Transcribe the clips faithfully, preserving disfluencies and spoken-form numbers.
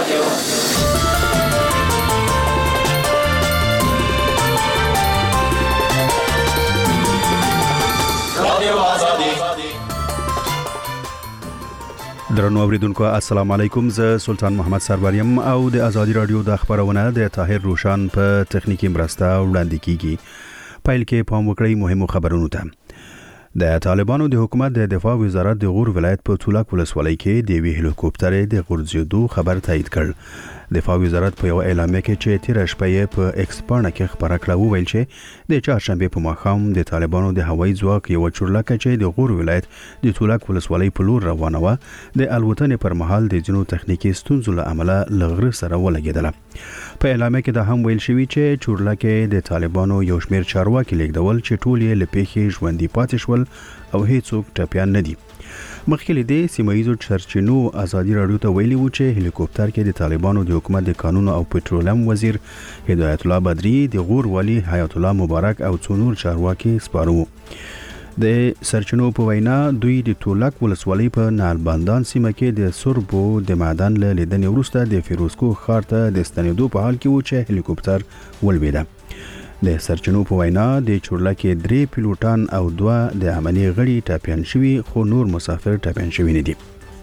رادیو رادیو آزادي. درنو اوریدونکو السلام علیکم. زه سلطان محمد سروریم او د ازادي رادیو د خبرونه د طاهر روشان په تخنیکی مرسته وړاندې کیږي. پایل کې پام وکړئ مهمو خبرونو ته. د طالبانو د حکومت د دفاع وزارت د غور ولایت په تولاک ولسوالۍ کې د وی هلیکوپټر د غورځېدو خبر تایید کړ. دفاع وزارت په یو اعلامیه کې چې تیر شپه په ایکسپانه کې خبره کړه وویل چې د چهارشنبه په ماښام د طالبانو د هوایي ځواک یو چورلکه چې د غور ولایت د تولاک ولسوالۍ په لور روانه و د الوتنې پر مهال د جنو تخنیکی ستونزو له امله لغړ سره ولګیدله. په اعلامیه کې دا هم ویل شوی چې چورلکه د طالبانو یو شمېر چارواکي لیږدول چې ټول یې لپیخي ژوندۍ پاتې شول او هیڅوک ټپیان نه دي. مخکې د سیمایي چرچینو ازادي رادیو ته ویلي و چې هلیکوپټر کې د طالبانو د حکومت د قانون او پټرولیم وزیر هدایت الله بدری، د غور والی حیات الله مبارک او څو نور چارواکي سپارو. د سرچینو په وینا دوی د تولاک ولسوالۍ په نالباندان سیمه کې د سربو د معدن له لیدنې وروسته د فیروزکو ښار ته د ستنېدو په حال کې و چې هلیکوپټر ولوېده. د سرچینو په وینا د چورلکې درې پیلوټان او دوه د عملي غړي ټاپیان شوي، خو نور مسافر ټاپیان شوي نه دي.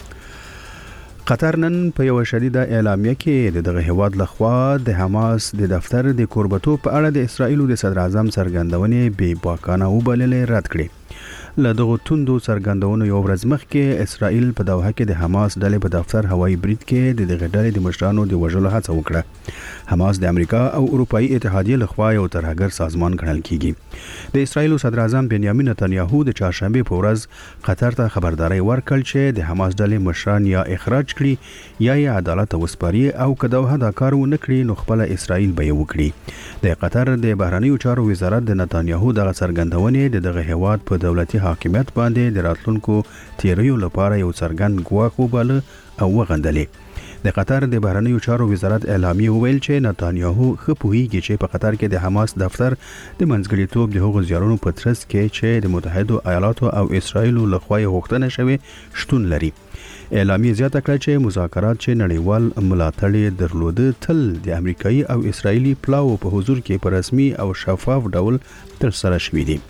قطر نن په یو شدیده اعلامیه کې د دغه هیواد لخوا د حماس د دفتر د کوربتو په اړه د اسرائیل د صدر اعظم څرګندونې بې باکانه وبللې رد کړې. له دغه توندو څرګندونو یو ورځ مخکې اسرائیل په دوحه کې د حماس ډلې په دفتر هوایي برید کې د دغه ډلې د مشرانو د وژلو هڅه وکړه. حماس د امریکا او اروپאי اتحادیه لخوا یو ترهګر سازمان ګڼل کیږي. د اسرائیل صدر اعظم بنیامین نتانیاهو د چهارشنبه په ورځ قطر ته خبرداري ورکړل چې د حماس ډلې مشران یا اخراج کړي یا یې عدالت وسپاري او که دوحه دا کار ونه کړي نو خپل اسرائیل به یې وکړي. د قطر د بهرنیو چارو وزارت د نتانیاهو دغه څرګندونې د دغه هیواد په دولتي حاکمیت باندې د راتلونکو تیریو لپاره یو څرګند ګواښ وباله او وغندلې. د قطر د بهرنیو چارو وزارت اعلامیه وویل چې نتانیاهو ښه پوهیږي چې په قطر کې د حماس دفتر د منځګړیتوب د هغو زیارونو په ترڅ کې چې د متحدو ایالاتو او اسرائیل لخوا یې غوښتنه شوې شتون لري. اعلامیه زیاته کړه چې مذاکرات چې نړیوال ملاتړ درلوده تل د امریکایي او اسرائیلي پلاو په حضور کې په رسمي او شفاف ډول ترسره شوي دي.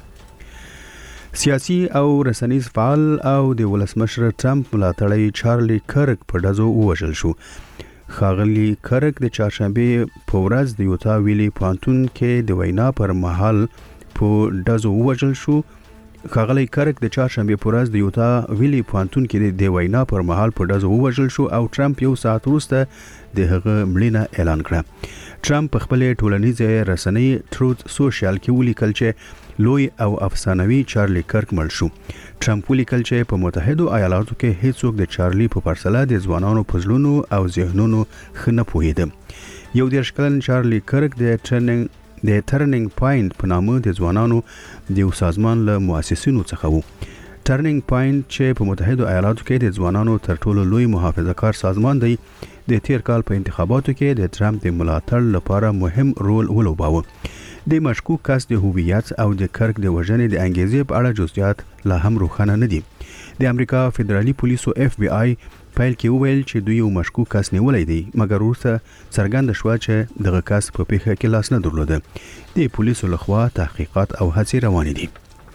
سیاسي او رسنیز فعال او د ولسمشر ټرمپ ملاتړی چارلی کرک په ډزو ووژل شو. ښاغلی کرک د چهارشنبه په ورځ د یوتا ویلی پوهنتون کې د وینا پر مهال په ډزو ووژل شو. ښاغلی کرک د چهارشنبه په ورځ د یوتا ویلی پوهنتون کې د وینا پر مهال په ډزو ووژل شو او ټرمپ یو ساعت وروسته د هغه مړینه اعلان کړه. ټرمپ په خپل ټولنیزه رسنۍ ټروت سوشل کې ولیکل چې لوی او افسانوي چارلی کرک مړ شو. ټرمپ ولیکل چې په متحدو ایالاتو کې هیڅوک د چارلی په پرسله د ځوانانو په زړونو او ذهنونو ښه نه پوهېده. یو دېرش کلن چارلی کرک د ټرنینګ د ټرنینګ پوینټ په نامه د ځوانانو د یو سازمان له مؤسسینو څخه وو. ټرنینګ پوینټ چې په متحدو ایالاتو کې د ځوانانو تر ټولو لوی محافظه کار سازمان دی، د تیر کال په انتخاباتو کې د ټرمپ د ملاتړ لپاره مهم رول ولوباوه. د مشکوک کس د هویت او د کرک د وژنې د انګیزې په اړه جزئیات لا هم روښانه نه دي. د امریکا فدرالي پولیسو اف بی آی پیل کې وویل چې دوی یو مشکوک کس نیولای دی، مګر وروسته څرګنده شوه چې دغه کس په پیښه کې لاس نه درلوده. د پولیسو لخوا تحقیقات او هڅې روانې دي.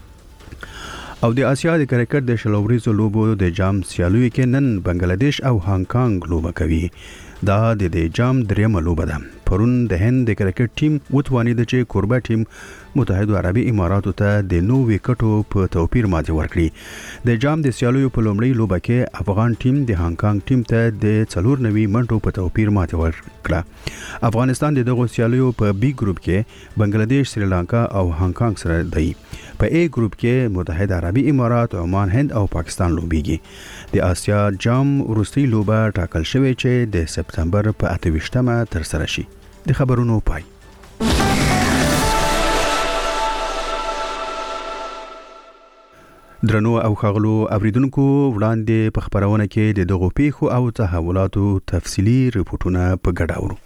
او د آسیا د کرکټ د شلوریزو لوبو د جام سیالیو کې نن بنگلاديش او هانګ کانګ لوبه کوي. دا د د جام دریمه لوبه ده. پرون د هند د کرکټ ټیم وتوانید چې کوربه ټیم متحده عربي اماراتو ته د نو وکټو په توپیر ماتې ورکړي. د جام د سیالیو په لومړۍ لوبه کې افغان ټیم د هانګ کانګ ټیم ته د څلور نوي منټو په توپیر ماتې ورکړه. افغانستان د دغه سیالیو په بی ګروپ کې بنگلاديش، سریلانکا او هانګ کانګ سره دی. په ای ګروپ کې متحده عربي امارات، عمان، هند او پاکستان لوبيږي. د آسیا جام وروستۍ لوبه ټاکل شوې چې د سپتمبر په اته ویشتمه ترسره شي. د خبرونو پای. درنو او ښاغلو اوریدونکو، وړاندې په خبرونه کې د دغو پیښو او تحولاتو تفصیلي ریپورتونه په ګډه اورو.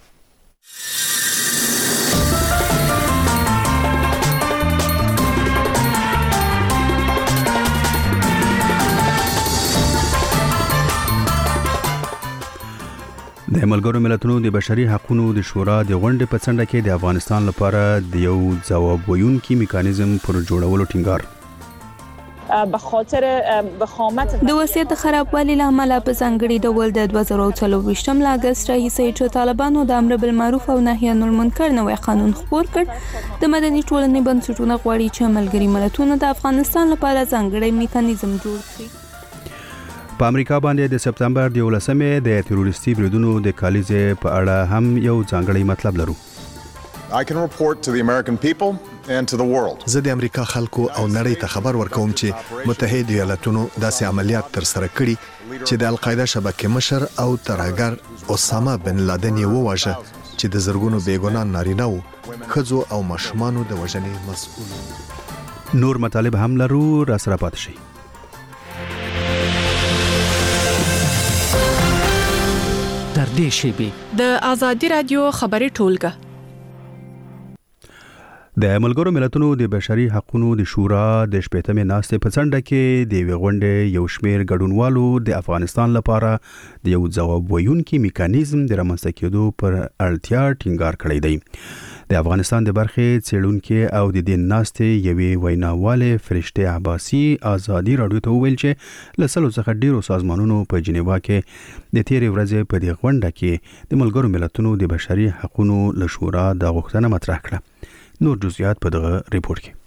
د ملګرو ملتونو د بشري حقوقو د شورا د غونډې په څنډه کې د افغانستان لپاره د یو ځواب ویونکي میکانیزم پر جوړولو ټینګار. به خاطر بخامت د وضعیت د خرابوالي له امله په ځانګړي ډول د دوه زره څلورویشتم له اګست راهیسې چې طالبانو د امر بالمعروف او نهي عن المنکر نوی قانون خپور کړ، د مدني ټولنې بنسټونه غواړي چې ملګري ملتونه د افغانستان لپاره ځانګړی میکانیزم جوړ کړي. په امریکا باندې د سپتمبر د یولسمې د تروریستي بریدونو د کالیزې په اړه هم یو ځانګړی مطلب لرو. I can report to the American people and to the world. زه د امریکا خلکو او نړۍ ته خبر ورکوم چې متحده ایالاتونو داسې عملیات تر سره کړي چې د القاعده شبکې مشر او ترهګر اسامه بن لادن یې وواژه چې د زرګونو بیګناه نارینه وو، ښځو او ماشومانو د وژنې مسؤل. نور مطالب هم لرو، را سره پاتې شئ. تر دې شیبې د آزادي رادیو خبري ټولګه د ملګرو ملتونو د بشري حقوقو د شورا د شپږمې ناستې په څنډه کې د یوې غونډې یو شمېر ګډونوالو د افغانستان لپاره د یو ځواب ویونکي میکانیزم د رامنځته کېدو پر اړتیا ټینګار کړی دی. د افغانستان د برخې څېړونکي او د دې ناستې یوې ویناوالې فرشته عباسي آزادي رادیو ته وویل چې له سلو څخه ډیرو سازمانونو په جنیوا کې د تیرې ورځې په دې غونډه کې د ملګرو ملتونو د بشري حقوقو له شورا د غوښتنه مطرح کړه. نور جزئیات په دغه ریپورت کې.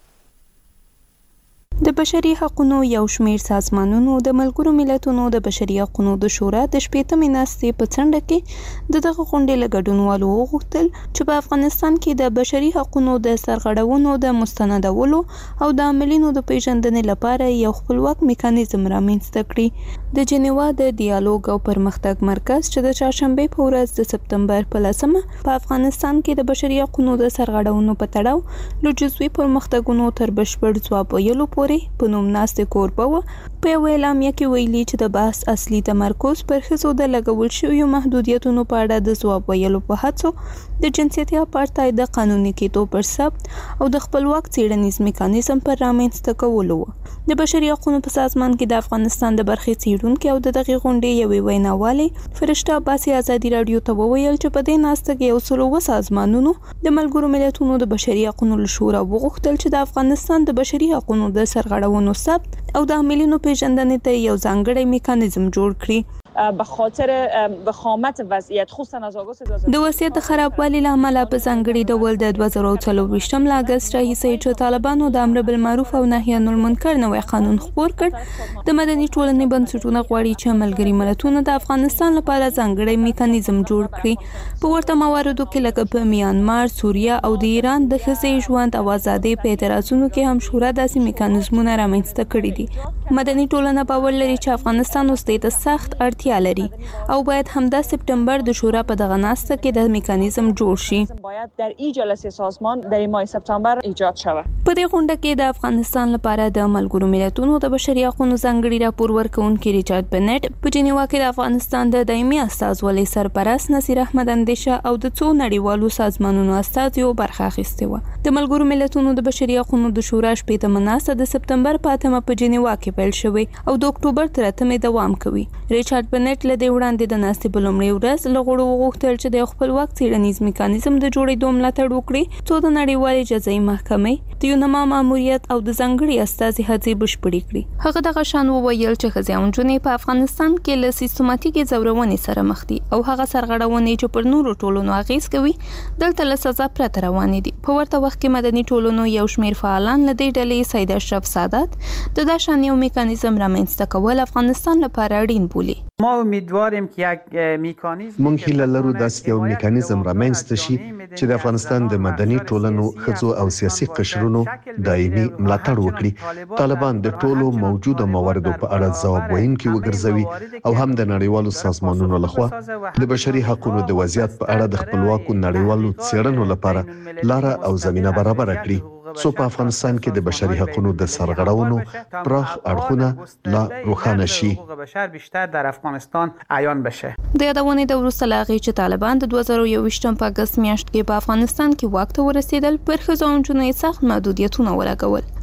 د بشري حقوقو یو شمېر سازمانونو د ملګرو ملتونو د بشري حقوقو د شورا د شپږمې ناستې په څنډه کې د دغه غونډې له ګډونوالو وغوښتل چې په افغانستان کې د بشري حقوقو د سرغړونو د مستندولو او د عاملینو د پیژندنې لپاره یو خپلواک میکانیزم رامنځته کړي. د جنیوا د ډیالوګ او پرمختګ مرکز چې د چهارشنبه په ورځ د سپتمبر په لسمه په افغانستان کې د بشري حقوقو د سرغړونو په تړاو له جزوي پرمختګونو تر بشپړ ځواب ویلو په نوم ناستې کوربه وه. په یوه اعلامیه کې ویلي چې د بحث اصلي تمرکز پر ښځو د لګول شویو محدودیتونو په اړه د ځواب ویلو په هڅو، د جنسیتي اپارتاید د قانوني کېدو پر ثبت او د خپلواک څېړنیز میکانیزم پر رامنځته کولو وه. د بشري حقوقو په سازمان کې د افغانستان د برخې څېړونکي او د دغې غونډې یوې ویناوالې فرشته عباسي آزادي رادیو ته وویل چې په دې ناسته کې یو سل اووه سازمانونو د ملګرو ملتونو د بشري حقوقو له شورا وغوښتل چې د افغانستان د بشري حقوقو د سرغړونو ثبت او د عاملینو پیژندنې ته یو ځانګړی میکانیزم جوړ کړي. به خاطر بخامت وضعیت خصوصا از آغاز د وضعیت خرابوالي له امله په ځانګړي ډول د دوه زره څلورویشتم له اګست راهیسې چې طالبانو د امر بالمعروف او نهي عن المنکر نوی قانون خپور کړ، د مدني ټولنې بنسټونه غواړي چې ملګري ملتونه د افغانستان لپاره ځانګړی میکانیزم جوړ کړي. په ورته مواردو کې لکه په میانمار، سوریه او د ایران د ښځې ژوند او ازادۍ په اعتراضونو کې هم شورا داسې میکانیزمونه رامنځته کړي دي. مدني ټولنه باور لري چې افغانستان اوس د سخت اړتیا لري او باید همدا سپتمبر د شورا په دغه ناسته کې د میکانیزم جوړ شي. باید در این جلسه سازمان در ماه سپتامبر ایجاد شود. په دې غونډه کې د افغانستان لپاره د ملګرو ملتونو د بشري حقوقو ځانګړي راپور ورکوونکي ریچارډ بنټ، په جنیوا کې د افغانستان د دایمي استازولۍ سرپرست نصیر احمد اندیشه او د څو نړیوالو سازمانونو استازیو برخه اخیستې وه. د ملګرو ملتونو د بشري حقوقو د شورا شپږمه ناسته د سپتمبر په اتمه په جنیوا کې پیل شوې او د اکتوبر تر اتمې دوام کوي. ریچارډ بنټ له دې وړاندې د ناستې په لومړۍ ورځ له غړو وغوښتل چې د خپلواک څېړنیز میکانیزم د جوړېدو ملاتړ وکړي، څو د نړیوالې جزایي محکمې د یونما ماموریت او د ځانګړي استازي هڅې بشپړې کړي. هغه دغه شان وویل چې ښځې او نجونې په افغانستان کې له سیستماتیکې ځورونې سره مخ دي او هغه سرغړونې چې پر نورو ټولنو اغېز کوي دلته له سزا پرته روانې دي. په ورته وخت کې مدني ټولنو یو شمېر فعالان له دې ډلې سید اشرف سادات د دا شان یو میکانیزم رامنځته کول افغانستان لپاره اړین بولي. ما امیدواریم که یک میکانیزم مونږ هیله لرو داسې یو میکانیزم رامنځته شي چې د افغانستان د مدني ټولنو، ښځو او سیاسي قشرونو دایمي ملاتړ وکړي، طالبان د ټولو موجوده مواردو په اړه ځواب ویونکي وګرځوي او هم د نړیوالو سازمانونو لخوا د بشري حقوقو د وضعیت په اړه د خپلواکو نړیوالو څېړنو لپاره لاره او زمینه برابر کړي، څو په افغانستان کې د بشري حقوقو د سرغړونو پراخ اړخونه لا روښانه شي. بشر بیشتر در افغانستان عیان بشه. د یادونې د وروسته له هغې چې طالبان د دوه زره یوویشتم په اګست میاشت کې په افغانستان کې واک ته ورسېدل، پر ښځو او نجونو یې سخت محدودیتونه ولګول.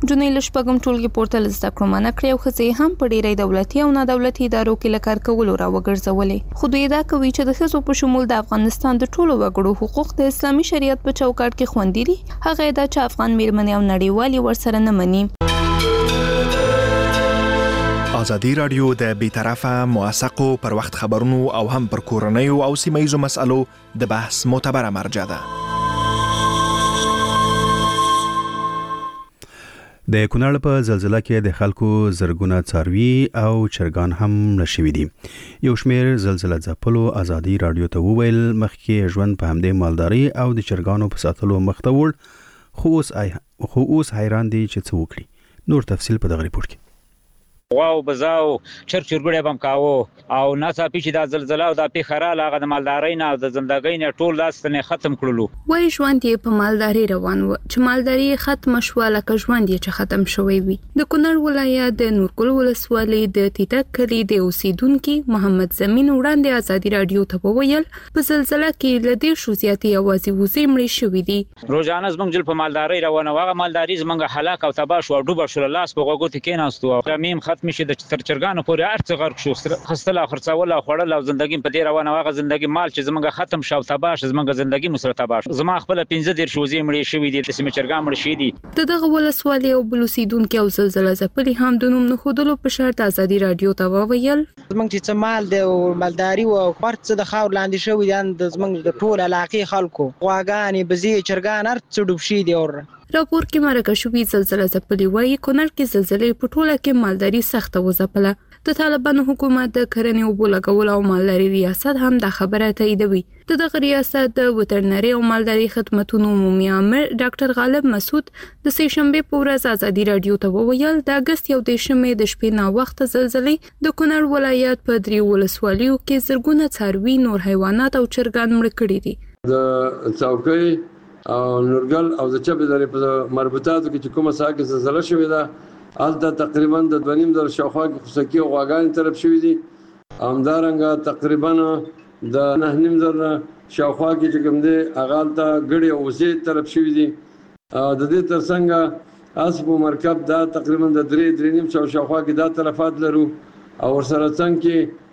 جنې له شپږم ټولګي پورته له زده کړو منع کړې او ښځې هم په ډېری دولتي او نادولتي ادارو کې له کار کولو راوګرځولې. خو دوی دا کوي چې د ښځو په شمول د افغانستان د ټولو وګړو حقوق د اسلامي شریعت په چوکاټ کې خوندي دي. هغه دا چې افغان میرمنې او نړیوالې ورسره نه مني. ازادي رادیو د بیطرفه موثقو پر وخت خبرونو او هم پر کورنیو او سیمه‌ییزو مسألو د بحث معتبره مرجع ده. د کونړ په زلزلہ کې د خلکو زرګونه څاروي او چرګان هم مړه شوي دي. یو شمېر زلزلہ ځپلو ازادي رادیو ته وویل مخکې ژوند په همدې مالداري او د چرګانو په ساتلو مخ ته وړ، خو اوس خو اوس حیران دي چې څه وکړي. نور تفصیل په دغه ریپورت کې. واو بزاو چر چرګړې بم کاوه او ناڅاپي چې دا زلزلہ او دا پیخره لاغه د مالدارۍ نه د زندګۍ نه ټول لاستنه ختم کړلو. وای ژوند یې په مالداري روان و چې مالداري ختم شو لکه ژوند یې چې ختم شوی وي. د کونړ ولایت د نورګل ولسوالۍ د تیټک کلی د اوسیدونکو محمد زمین وړاندې ازادي رادیو ته وویل په زلزلہ کې لدې شو زیاتې اوازې وزې مړې شوې دي. روزانه زمونږ جل په مالدارۍ روانه واغه مالداري زمونږ هلاک او تباہ شو او ډوب شو. لاس په غوګو ته کېناستو او میم مشي د تر چرګانو پورې ارڅ غرق شو. خستل خرڅول او خړل او زندګي په دې روانه واغه زندګي مال چې زمونږ ختم شو تباہ شو. زمونږ زندګي مسره تباہ شو. زما خپل پنځه ډیر شوزې مړې شوې دي. تاسو چرګان مړ شې دي. دغه ولسوالۍ او بلوسیدونکو او زلزلہ ځپلي هم د نوم نه خودلو په شرط ازادي رادیو ته وویل زمونږ چې مال د مالداري او خرڅ د خاور لاندې شوې دي. د زمونږ د ټول علاقې خلکو غواګانې بزې چرګان ارڅ ډوب شي دي. اور راپور کې مرکه شوې زلزلہ ځپلي وایي کونړ کې زلزلې په ټوله کې مالداري سخته وځپله. د طالبانو حکومت د کرنې او بولګول او مالداري ریاست هم د خبره تاییدوي. دغه ریاست د وترنري او مالداري خدماتو عمومي امر ډاکټر غالب مسعود د سه شنبه په ورځ ازادي رادیو ته وویل د اگست یو دیشمه د شپې نا وخت زلزلې د کونړ ولایت په درې ولسوالیو کې زرګونه څاروي نور حیوانات او چرګان مړ کړي دي. د څوکۍ او نورګل او د چبې درې په مربوطاتو کې چې کومه ساکه زلزلہ شوې ده الته تقریبا د دوه نیم در شاوخوا کې خصوصي غواګان طرف شوې دي. همدارنګه تقریبا د نه نیم در شاوخوا کې چې کوم دي اغالته ګړې او وزې طرف شوې دي. د دې ترڅنګ اسب مرکب دا تقریبا د درې درې نیم شاوخوا کې دا طرفات لرو او ورسره څنګه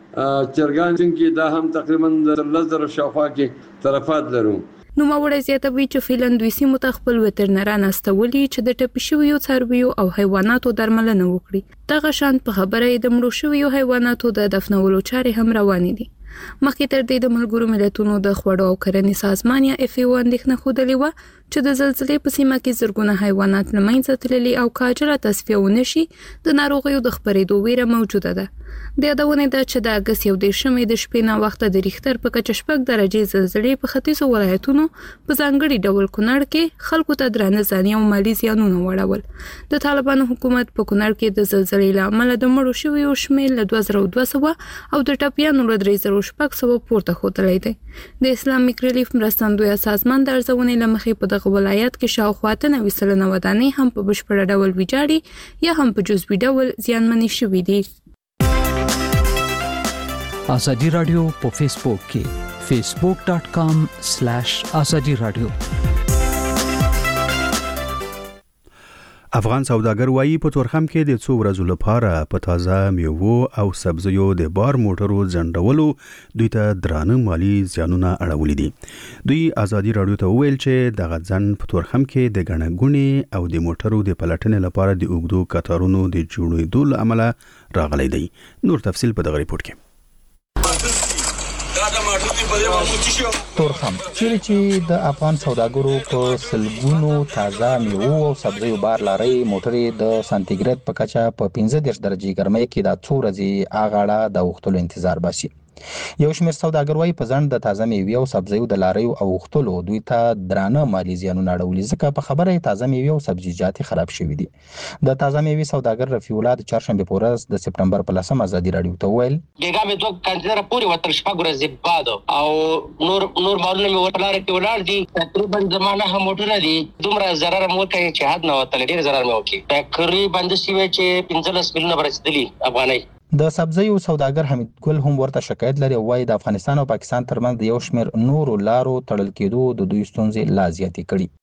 کې چرګان چې دا هم تقریبا د لزر شاوخوا کې طرفات لرو. نو ماوړی زیاتوي چې فیلن دوی سیمو ته خپل وترنران استولي چې د ټپي شویو څارویو او حیواناتو درملنه وکړي. دغه شان په خبره د مړو شویو حیواناتو د دفنولو چارې هم روانې دي. مخکې تر دې د ملګرو ملتونو د خوړو او کرنې سازمان یا اف ای او اندېښنه ښودلې وه چې د زلزلې په سیمه کې زرګونه حیوانات له منځه تللي او کاجره تصفیه ونه شي د ناروغیو د خپرېدو ویره موجوده ده. د یادونې ده چې د اګست یو دېرشمې د شپې نا وخته د ریختر په کچه شپږ درجې زلزلې په ختیځو ولایتونو په ځانګړي ډول کونړ کې خلکو ته درانه ځاني او مالي زیانونه وړول. د طالبانو حکومت په کونړ کې د زلزلې له امله د مړو شویو شمېر له دوه زره دوه سوه او د ټپیانو له درې زره شپږ سوه پورته ښودلی دی. د اسلامیک ریلیف مرستندویه سازمان د ارزونې له مخې په دغه ولایت کې شاوخوا اته نوي سلنه ودانۍ هم په بشپړه ډول ویجاړې یا هم په جزوي ډول زیانمنې شوي دي. ازادي رادیو په فیسبوک کې فیسبوک ډاٹ کام سلیش ازادي رادیو. افغان سوداګر وایي په تورخم کې د څو ورځو لپاره په تازه میوو او سبزیو د بار موټرو ځنډولو دوی ته درانه مالی زیانونه اړولي دي. دوی ازادي رادیو ته وویل چې دغه ځنډ په تورخم کې د ګڼه ګوڼې او د موټرو د پلټنې لپاره د اوږدو کتارونو د جوړېدو له امله راغلی دی. نور تفصیل په دغه ریپورت کې. تورخم چیرې چې د افغان سوداګرو په سلګونو تازه میوو او سبزیو بار لاري موټرې د سانتیګریډ په کچه په پنځه دېرش درجې ګرمۍ کې د څو ورځې اغاړه د وختلو انتظار باسي. یو شمېر سوداګر وایي په ځنډ د تازه میوې او سبزیو د لاریو او وختلو دوی ته درانه مالي زیانونه اړولي ځکه په خبره یې تازه میوې او سبزیجات خراب شوي دي. د تازه میوې سوداګر رفیع الله د چهارشنبې په ورځ د سپټمبر په لسم ازادي رادیو ته وویل ګیګا مې دوه کنټینر پورې وتل شپږ ورځې بعد او نور نور مالونه مې ورته لارې کې ولاړ دي. تقریبا زمانه هم موټرونه دي دومره ضرر مو کوي چې حد نه وتل ډېر ضرر مې وکړي. تقریبا د سیمه چې پنځلس میلیونه برسېدلي افغانۍ. د سبزیو سوداګر حمید ګل هم ورته شکایت لري او وايي د افغانستان او پاکستان ترمنځ د یو شمېر نورو لارو تړل کېدو د دوی ستونزې لا زیاتې کړي.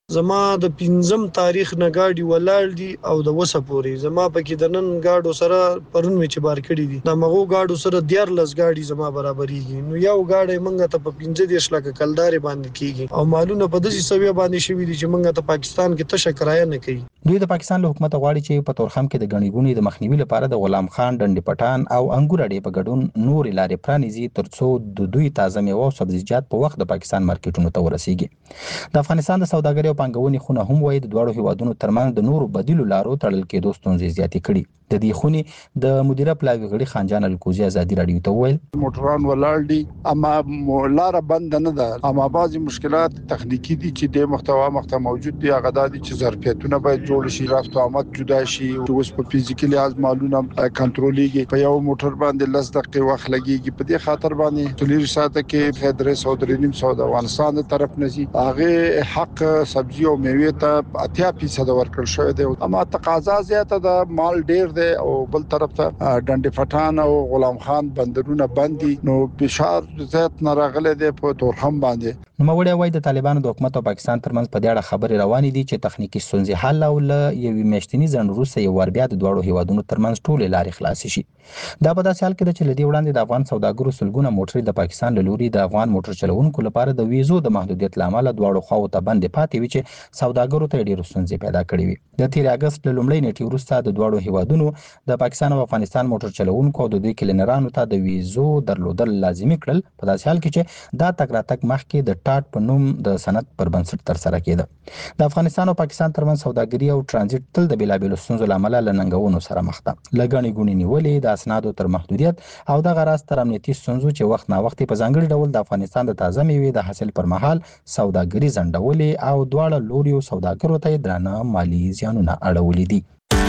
زما د پنځم تاریخ نه گاډي ولاړ دي او د وسه پوري زما پکې د نن گاډو سره پرون می چې بار کړی دي د مغو گاډو سره ډیر لس گاډي زما برابرېږي نو یو گاډي منګه ته په پنځه دیش لکه کلدارې باندې کیږي او مالونه په داسې سویه باندې شوی دي چې منګه ته پاکستان کې تشه کرایه نه کوي. دوی د پاکستان له حکومت غواړي چې په تورخم کې د غنیګونی د مخنیوي لپاره د غلام خان ډنډ پټان او انګور اډې په ګډون نور لارې پرانیزي ترڅو د دوی تازه میوه او سبزیجات په وخت د پاکستان مارکیټونو ته ورسیږي. د افغانستان د سوداګرۍ او پانګونې خونه هم وایي د دوړو هیوادونو ترمنځ د نورو بدیلو لارو تړل کېدو ستونزې زیاتې کړي. د دې خونې د مدیره پلاوي غړي خانجان الکوزي ازادي رادیو ته وویل موټران ولاړ دي اما لار بند نه ده اما بعضی مشکلات تخنیکی دي چې د محتوا مخته موجود دي هغه د چې ظرفیتونه باید جوړ شي رفت او آمد جدا شي اوس په فزیکي لحاظ معلومه کنټرولېږي په یو موټر باندې لس دقیقې وخت لګيږي په دې خاطر باندې تلیر ساته کې خدای سعودي نیم سعود افغانستان طرف نشي هغه حق سبزی او میوه ته اتیا فیصد ورکړل شوی دی اما تقاضا زیاته ده مال ډیر او بل طرف ته ډنډ پټان او غلام خان بندرونه بندي نو بشار زیات ناراغله دي په تورخم باندې. نو موړی وای د طالبانو د حکومت او پاکستان ترمنځ په دې اړه خبرې روانې دي چې تخنیکی ستونزې حل او له یوې میاشتنی ځنډ وروسته یو ور بیا د دوړو هیوادونو ترمنځ ټولې لارې خلاص شي. دا په داسې حال کې ده چې لدی وړاندې د افغان سوداګرو سلګونه موټرې د پاکستان له لوري د افغان موټر چلوونکو لپاره د ویزو د محدودیت لامل دوړو خواو ته بندې پاتې وي چې سوداګرو ته ډېر ستونزې پیدا کړې وي. د تیر اگست له لومړۍ نیټې وروسته د دوړو هیوادونو د پاکستان او افغانستان موټر چلوونکو او د دوی کلینرانو ته د ویزو درلودل لازمي کړل په داسې حال کې چې دا تګ راتګ مخکې د ټاټ په نوم د سند پر بنسټ تر سره کېده. د افغانستان او پاکستان ترمنځ سوداګري او ترانزیت تل د بیلابېلو ستونزو له امله له ننګونو سره مخ ده. له ګڼې ګوڼې نیولې د اسنادو تر محدودیت او دغه راز تر امنیتي ستونزو چې وخت نا وخت په ځانګړي ډول د افغانستان د تازه میوې د حاصل پر مهال سوداګري ځنډولې او دواړه لوري سوداګرو ته درانه مالی زیانونه اړولې دي.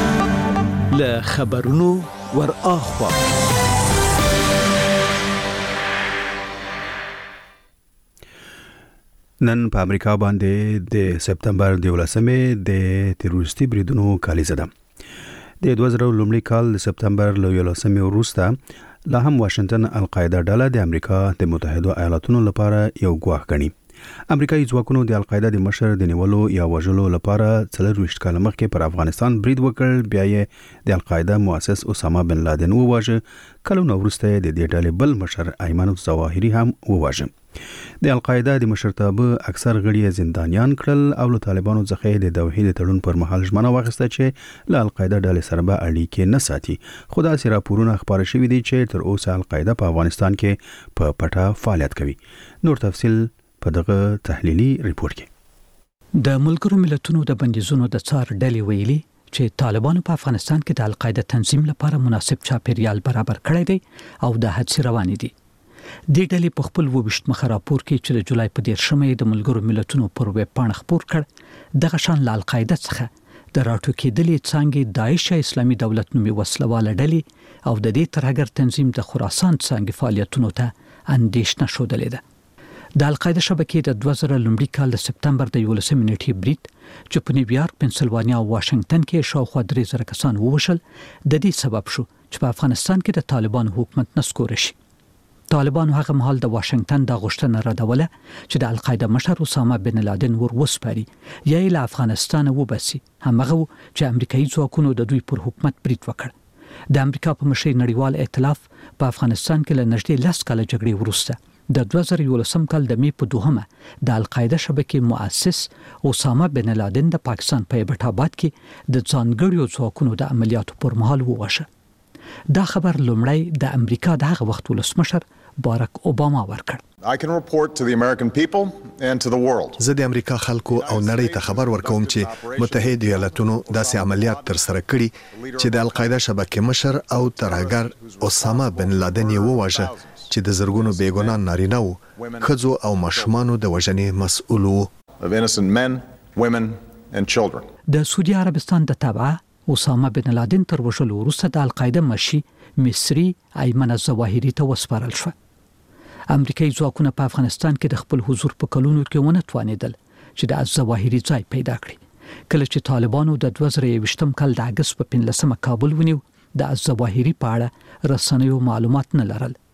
له خبرونو ور اخوا نن په امریکا باندې د سپتمبر د ولسمې د تروریستي بریدونو کالیزه ده. د دوه زره لومړي کال د سپتمبر له ولسمې وروسته لا هم واشنگټن القاعده ډله د امریکا د متحده ایالاتونو لپاره یو ګواښ ګڼي. امریکایي ځواکونو د القاعده د مشر د نیولو یا وژلو لپاره څلورویشت کاله مخکې پر افغانستان برید وکړ. بیا یې د القاعده مؤسس اسامه بن لادن وواژه. کلونه وروسته د دې ډلې بل مشر ایمن الظواهري هم وواژه. د القاعده د مشرتابه اکثر غړي زندانیان کړل او له طالبانو څخه د توحید تړون پر مهال ژمنه واخیسته چې له القاعده ډلې سره به اړیکې نه ساتي. خو داسې راپورونه خپاره شوي دي چې تر اوسه القاعده په افغانستان کې په پټه فعالیت کوي. نور تفصیل په دغه تحلیلي ریپورت کې. د ملګرو ملتونو د بندیزونو د څار ډلې ویلي چې طالبانو په افغانستان کې د القاعده تنظیم لپاره مناسب چاپیریال برابر کړی دی او د هڅې روانې دي. د ډلې په خپل وبشت مخ راپور کې چې د جولای په دیرشمې د ملګرو ملتونو پر ویب پاڼه خپور کړ دغه شان له القاعده څخه د راټوکېدلې څانګې داعش اسلامي دولت نومي وسلواله ډلې او د دې ترهګر تنظیم د خراسان څانګې فعالیتونو ته اندېښنه ښودلې ده. د القاعده شبکې د دوه زره لومړي کال د سپتمبر د یولسمې نیټې برید چې په نیویارک، پنسلوانیا او واشنگټن کې شاوخوا درې زره کسان ووژل د دې سبب شو چې په افغانستان کې د طالبانو حکومت نسکور شي. طالبانو هغه مهال د واشنگټن د غوښتنه ردوله چې د القاعده مشر اسامه بن لادن ور وسپاري یا له افغانستان وباسي. همغه چې امریکایي ځواکونو د دوی پر حکومت برید وکړ. د امریکا په مشرۍ نړیوال ائتلاف په افغانستان کې له نږدې لس کاله جګړې وروسته د دوه زره یولسم کال د مې په دوهمه د القاعده شبکې مؤسس اسامه بن لادن د پاکستان په ایبټ آباد کې د ځانګړو ځواکونو د عملیاتو پر مهال ووژل. دا خبر لومړی د امریکا د هغه وخت ولسمشر باراک اوباما ورکړ. I can report to the American people and to the world. زه د امریکا خلکو او نړۍ ته خبر ورکوم چې متحده ایالاتونو داسې عملیات تر سره کړي چې د القاعده شبکې مشر او ترهګر اسامه بن لادن یې وواژه چې د زرګونو بیګناه نارینه وو، ښځو او ماشومانو د وژنې مسؤل وو. Of innocent men, women and children. د سعودي عربستان د تابعه اسامه بن لادن تر وژلو وروسته د القاعده مشي مصری ایمن الظواهري ته وسپارل شو. امریکایي ځواکونه په افغانستان کې د خپل حضور په کلونو کې ونه توانېدل چې د الظواهري ځای پیدا کړي. کله چې طالبانو د دوه زره یوویشتم کال د اګست په پنځلسمه کابل ونیو د الظواهري په اړه رسنیو معلومات نه لرل.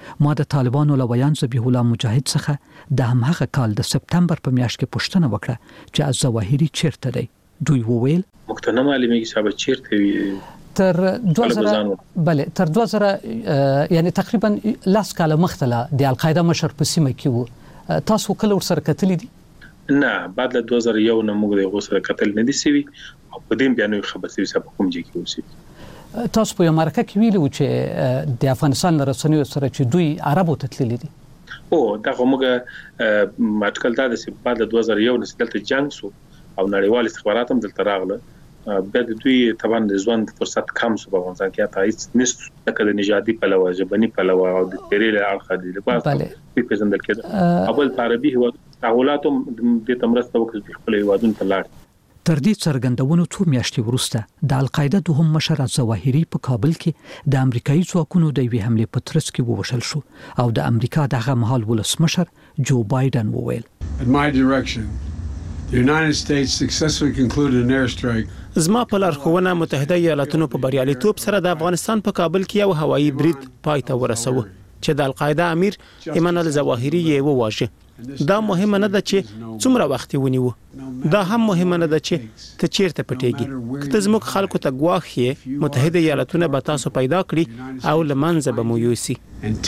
ما د طالبانو لویان ذبیح الله مجاهد څخه د همغه کال د سپتمبر په میاشت کې پوښتنه وکړه چې الظواهري چیرته دی. دوی وویل مقتنع معلومیږي چې چیرته وي. تر دوه زره بله تر دوه زره یعنی تقریبا لاس کاله مخته د القاعده مشر په سیمه کې وو. تاسو کله ورسره کتلی دي؟ نه، بعد له دوه زره یو نه موږ د غوسره کتل نه دي سوي او په دې بیانوي خبر سوي چې په کوم ځای کې اوسي. تاسو په امریکا کې ویلو چې د افغانستان رسنیو سره چې دوی عربو ته تللي دي. او دا موږ ماټکل دا چې بعد له دوه زره یو نه دلته جنگ سو او نړیوال استخبارات هم دلته راغله. بعد دوی طبعا د ژوند فرصت کم سو په افغانستان کې اته هیڅ نست تک د نژادي پلوه ژبني پلوه او د تیرې اړخ دي لپاره په پیژندل کېده. اول عربي هو تحولاتم د تمرسته وکړي خپل هیوادونو ته لاړ. تر دې څرګندونو څو میاشتې وروسته د القاعده دوهم مشر الظواهري په کابل کې د امریکایي ځواکونو د یوې حملې په ترڅ کې ووژل شو او د امریکا دغه مهال ولسمشر جو بایدن وویل In my direction, the United States successfully concluded an airstrike. زما په لارښوونه متحده ایالاتونو په بریالیتوب سره د افغانستان په کابل کې یو هوایي برید پای ته ورسوه چې د القاعده امیر ایمان الظواهري یې وواژه. دا مهمه نه ده چې څومره وخت ونیو، دا هم مهمه نه ده چې ته چیرته پټېږي. که ته زموږ خلکو ته ګواښ یې، متحده ایالاتونه به تاسو پیدا کړي او له منځه به مو یوسي.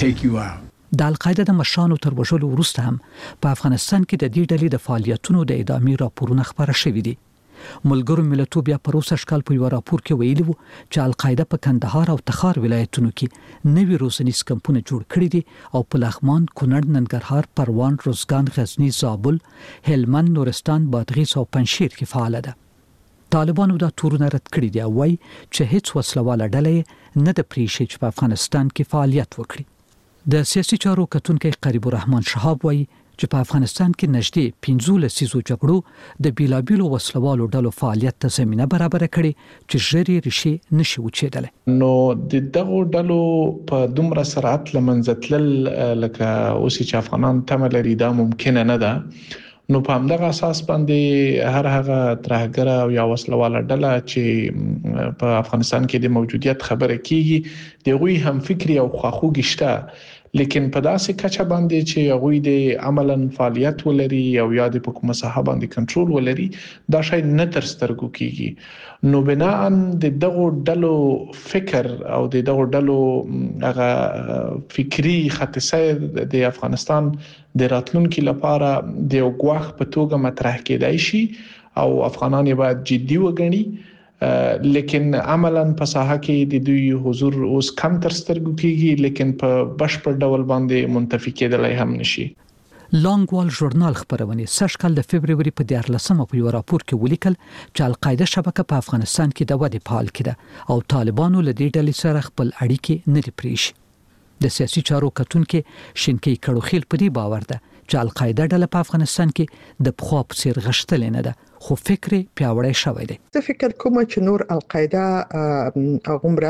د القاعده د مشرانو تر وژلو وروسته هم په افغانستان کې د دې ډلې د فعالیتونو د ادامې راپورونه خبره شوي دي. ملګرو ملتونو بیا په روسه شکل په یو راپور کې ویلي وو چې القاعده په کندهار او تخار ولایتونو کې نوي روزنیز کمپونه جوړ کړي دي او په لغمان، کونړ، ننګرهار، پروان، روزګان، غزنی، زابل، هلمند، نورستان، بادغیس او پنجشیر کې فعال ده. طالبانو دا تورونه رد کړي دي او وايي چې هیڅ وسلواله ډله نه د پریشي چې په افغانستان کې فعالیت وکړي. د سیاسي چارو کتونکي قریب الرحمن شهاب وايي چې په افغانستان کې نږدې پنځه لسیزو جګړو د بیلابیلو وسلوالو ډلو فعالیت ته زمینه برابر کړي چې ژرې ریښې نشي وچېدل. نو د دغه ډلو په دومره سرعت لمنځه تلل لکه اوس چې افغانان تمه لري دا ممکن نه ده. نو په همدغه اساس باندې هر هغه ترهګر او یا وسلواله ډله چې په افغانستان کې د موجودیت خبره کیږي دغه هم فکری او خواخوږي شته، لیکن په داسې کچه باندې چې هغوی د عملاً فعالیت ولري او یا د کومه ساحه باندې کنټرول ولري دا شی نه تر سترګو کیږي. نو بناء د دغه ډلو فکر او د دغه ډلو هغه فکری خطسه د افغانستان د راتلونکو لپاره د یو ګواښ په توګه مطرح کېدای شي او افغانان باید جدي وګڼي. لیکن عملاً په ساحه کې د دوی حضور اوس کم تر سترګو کېږي، لیکن په بشپړ ډول باندې منتفي کېدلای هم نشي. لانګ وال ژورنال خبرونه سږ کال د فبرवरी په دیارلسمه په یو راپور کې ولیکل چې القاعده شبکه په افغانستان کې د ودې په حال کې ده او طالبانو له دې ډلې سره خپل اړیکې نه لري پریش. د سیاسي چارو کتونکي شینکی کړوخیل په دې باور ده چې القاعده ډله په افغانستان کې د پخوا په څیر غښتل نه ده، خو فکر پیاوړی شوی دی. زه فکر کوم چې نور القاعده عمره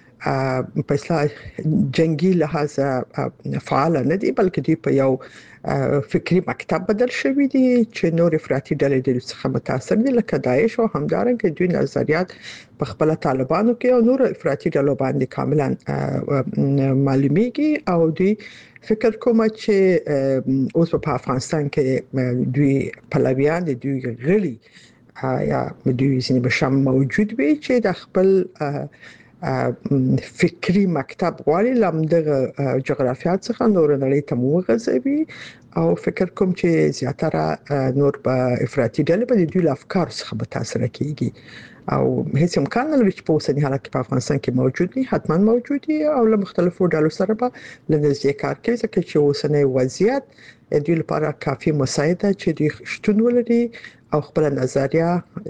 په اصطلاح جنگي لحاظ فعال نه دي، بلکې دوی په یو فکری مکتب بدل شوی دي چې نور افراطي ډلې د څخه متاثر دي لکه داعش او همدارنګه دوی نظریات په خپل طالبانو کې او نور افراطي ډلو باندې کاملا معلومیږي او دوی فکر کوم چې اوس په افغانستان کې دوی پلویان دي، دوی غلي یا دوی سینې بشم موجود وي چې د خپل فکری مکتب غواړي لمدغه جغرافیات څخه نور نړۍ ته موغځوي او فکر کوم چې زیاتره نور په افراطي ډلې په دوی افکار څخه متاثر کیږي او هیڅ امکان نه لري چې په اوسني حالت کې په افغانستان کې موجود دي، حتما موجود دي او له مختلفو ډلو سره به لنږدې کار کوي ځکه چې اوسنی وضعیت دوی لپاره کافي مساعد ده چې دوی شتون ولري او خپل نظریه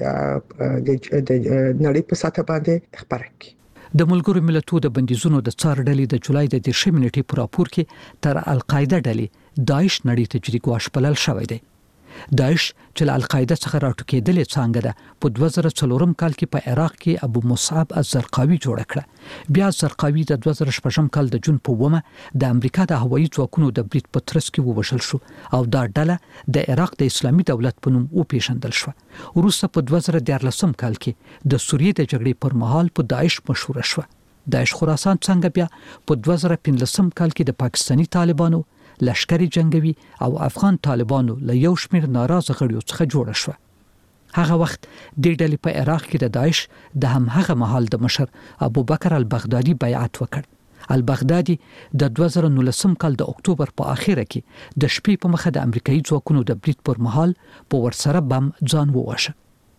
د نړۍ په سطح باندې خبره کړي. د ملګرو ملتونو د بندیزونو د څار ډلې د جولای د دیرشمې نیټې په راپور کې تر القاعده ډلې داعش نړۍ ته جدي ګواښ بلل شوی دی. داعش چې له القاعده څخه راټوکېدلې څانګه ده په دوه زره څلورم کال کې په عراق کې ابو مصعب الزرقاوي جوړ کړه. بیا الزرقاوي د دوه زره شپږم کال د جون په اوومه د امریکا د هوایي ځواکونو د برید په ترڅ کې ووژل شو او دا ډله د عراق د اسلامي دولت په نوم وپیژندل شو. وروسته په دوه زره دیارلسم کال کې د سوریې د جګړې پر مهال په داعش مشهور شو. داعش خراسان څنګه بیا په دوه زره پنځلسم کال کې د پاکستانی طالبانو، لشکري جنگوي او افغان طالبانو له یو شمېر ناراضه غړیو څخه جوړه شوه. هغه وخت د ډلې په عراق کې د داعش د هم هغه مهال د مشر ابو بکر البغدادي بیعت وکړ. البغدادي د دوه زره نولسم کال د اکتوبر په اخیره کې د شپې په مخه د امریکایي ځواکونو د برید پر مهال په ورسره بم ځان وواشه.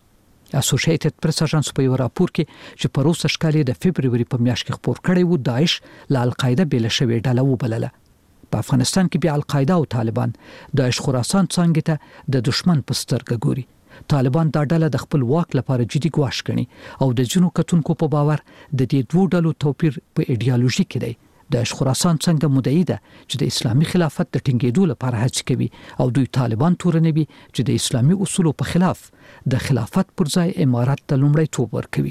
اسوسییټډ پریس اژانس په یو راپور کې چې په روسي ښکالي د فبرवरी په میاشت کې خبر کړی و، داعش له القاعده بیل شوی ډله وبلله. په افغانستان کې بیا القاعده او طالبان داعش خراسان څنګه ته د دشمن په سترګه ګوري. طالبان دا ډله د خپل واک لپاره جدي ګواښ ګڼي او د جنو کتونکو په باور د دې دوه ډلو توپیر په ایډیالوژي کې دی. داعش خراسان څنګه مدعي ده چې د اسلامي خلافت د ټینګېدو لپاره هڅه کوي او دوی طالبان تورنوي چې د اسلامي اصولو په خلاف د خلافت پر ځای امارت ته لومړیتوب ورکوي.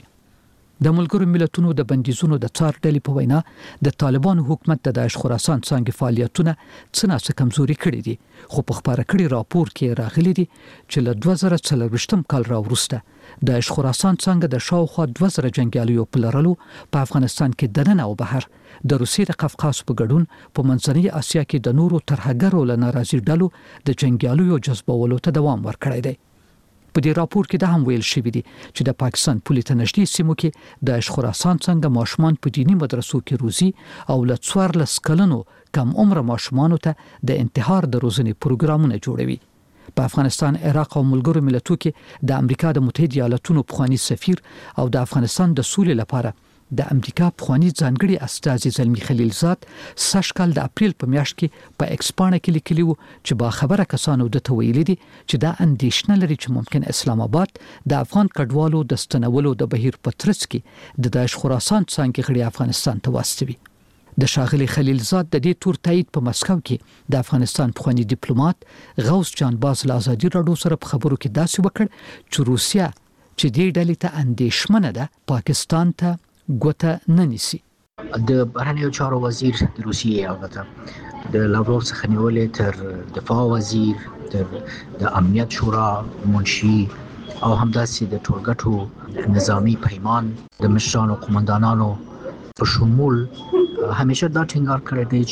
د ملګرو ملتونو د بندیزونو د څار ډلې په وینا د طالبانو حکومت د داعش خراسان څنګه فعالیتونه څه ناڅه کمزوري کړي دي، خو په خبره کړي راپور کې راغلي دي چې له دوه زره څلوېښتم کال راوروسته داعش خراسان څنګه د شاوخوا دوه زره جنگیالیو په لرلو په افغانستان کې دننه او بهر د روسیې د قفقاز په ګډون په منځنۍ اسیا کې د نورو ترهګرو له ناراضي ډلو د جنگیالیو جذبولو ته دوام ورکړی دی. په دې راپور کې دا هم ویل شوی دی چې د پاکستان پولې ته نږدې سیمو کې داعش خراسان څنګه ماشومان په دینی مدرسو کې روزي او له څوارلس کلنو کم عمره ماشومانو ته د انتحار د روزنې پروګرامونه جوړوي. په افغانستان، عراق او ملګرو ملتونو کې د امریکا د متحده ایالاتونو پخوانی سفیر او د افغانستان د سولې لپاره د امریکا پخوانی ځانګړي استازي زلمی خلیلزاد سږ کال د اپریل په میاشت کې په ایکسپانه کې لیکلی و چې با خبره کسانو د تویل دي چې دا اندېښنه لري چې ممکن اسلام آباد د افغان کډوالو د ستنولو د بهیر په ترڅ کې د داعش خراسان څنګه غړي افغانستان ته واستوي. د شاغلي خلیلزاد د دې تور تایید په مسکو کې د افغانستان پخوانی ډیپلوماټ غوث جان باز له ازادي راډیو سره په خبرو کې داسې وکړ چې روسیا چې دې ډلې ته اندېښمنه ده پاکستان ته ګوته نه نیسي. د بهرنیو چارو وزیر د روسیې البته د لاوروف څخه نیولې تر دفاع وزیر تر د امنیت شورا منشي او همداسې د ټولګټو نظامی پیمان د مشرانو قومندانانو په شمول همیشه دا ټینګار کړی دی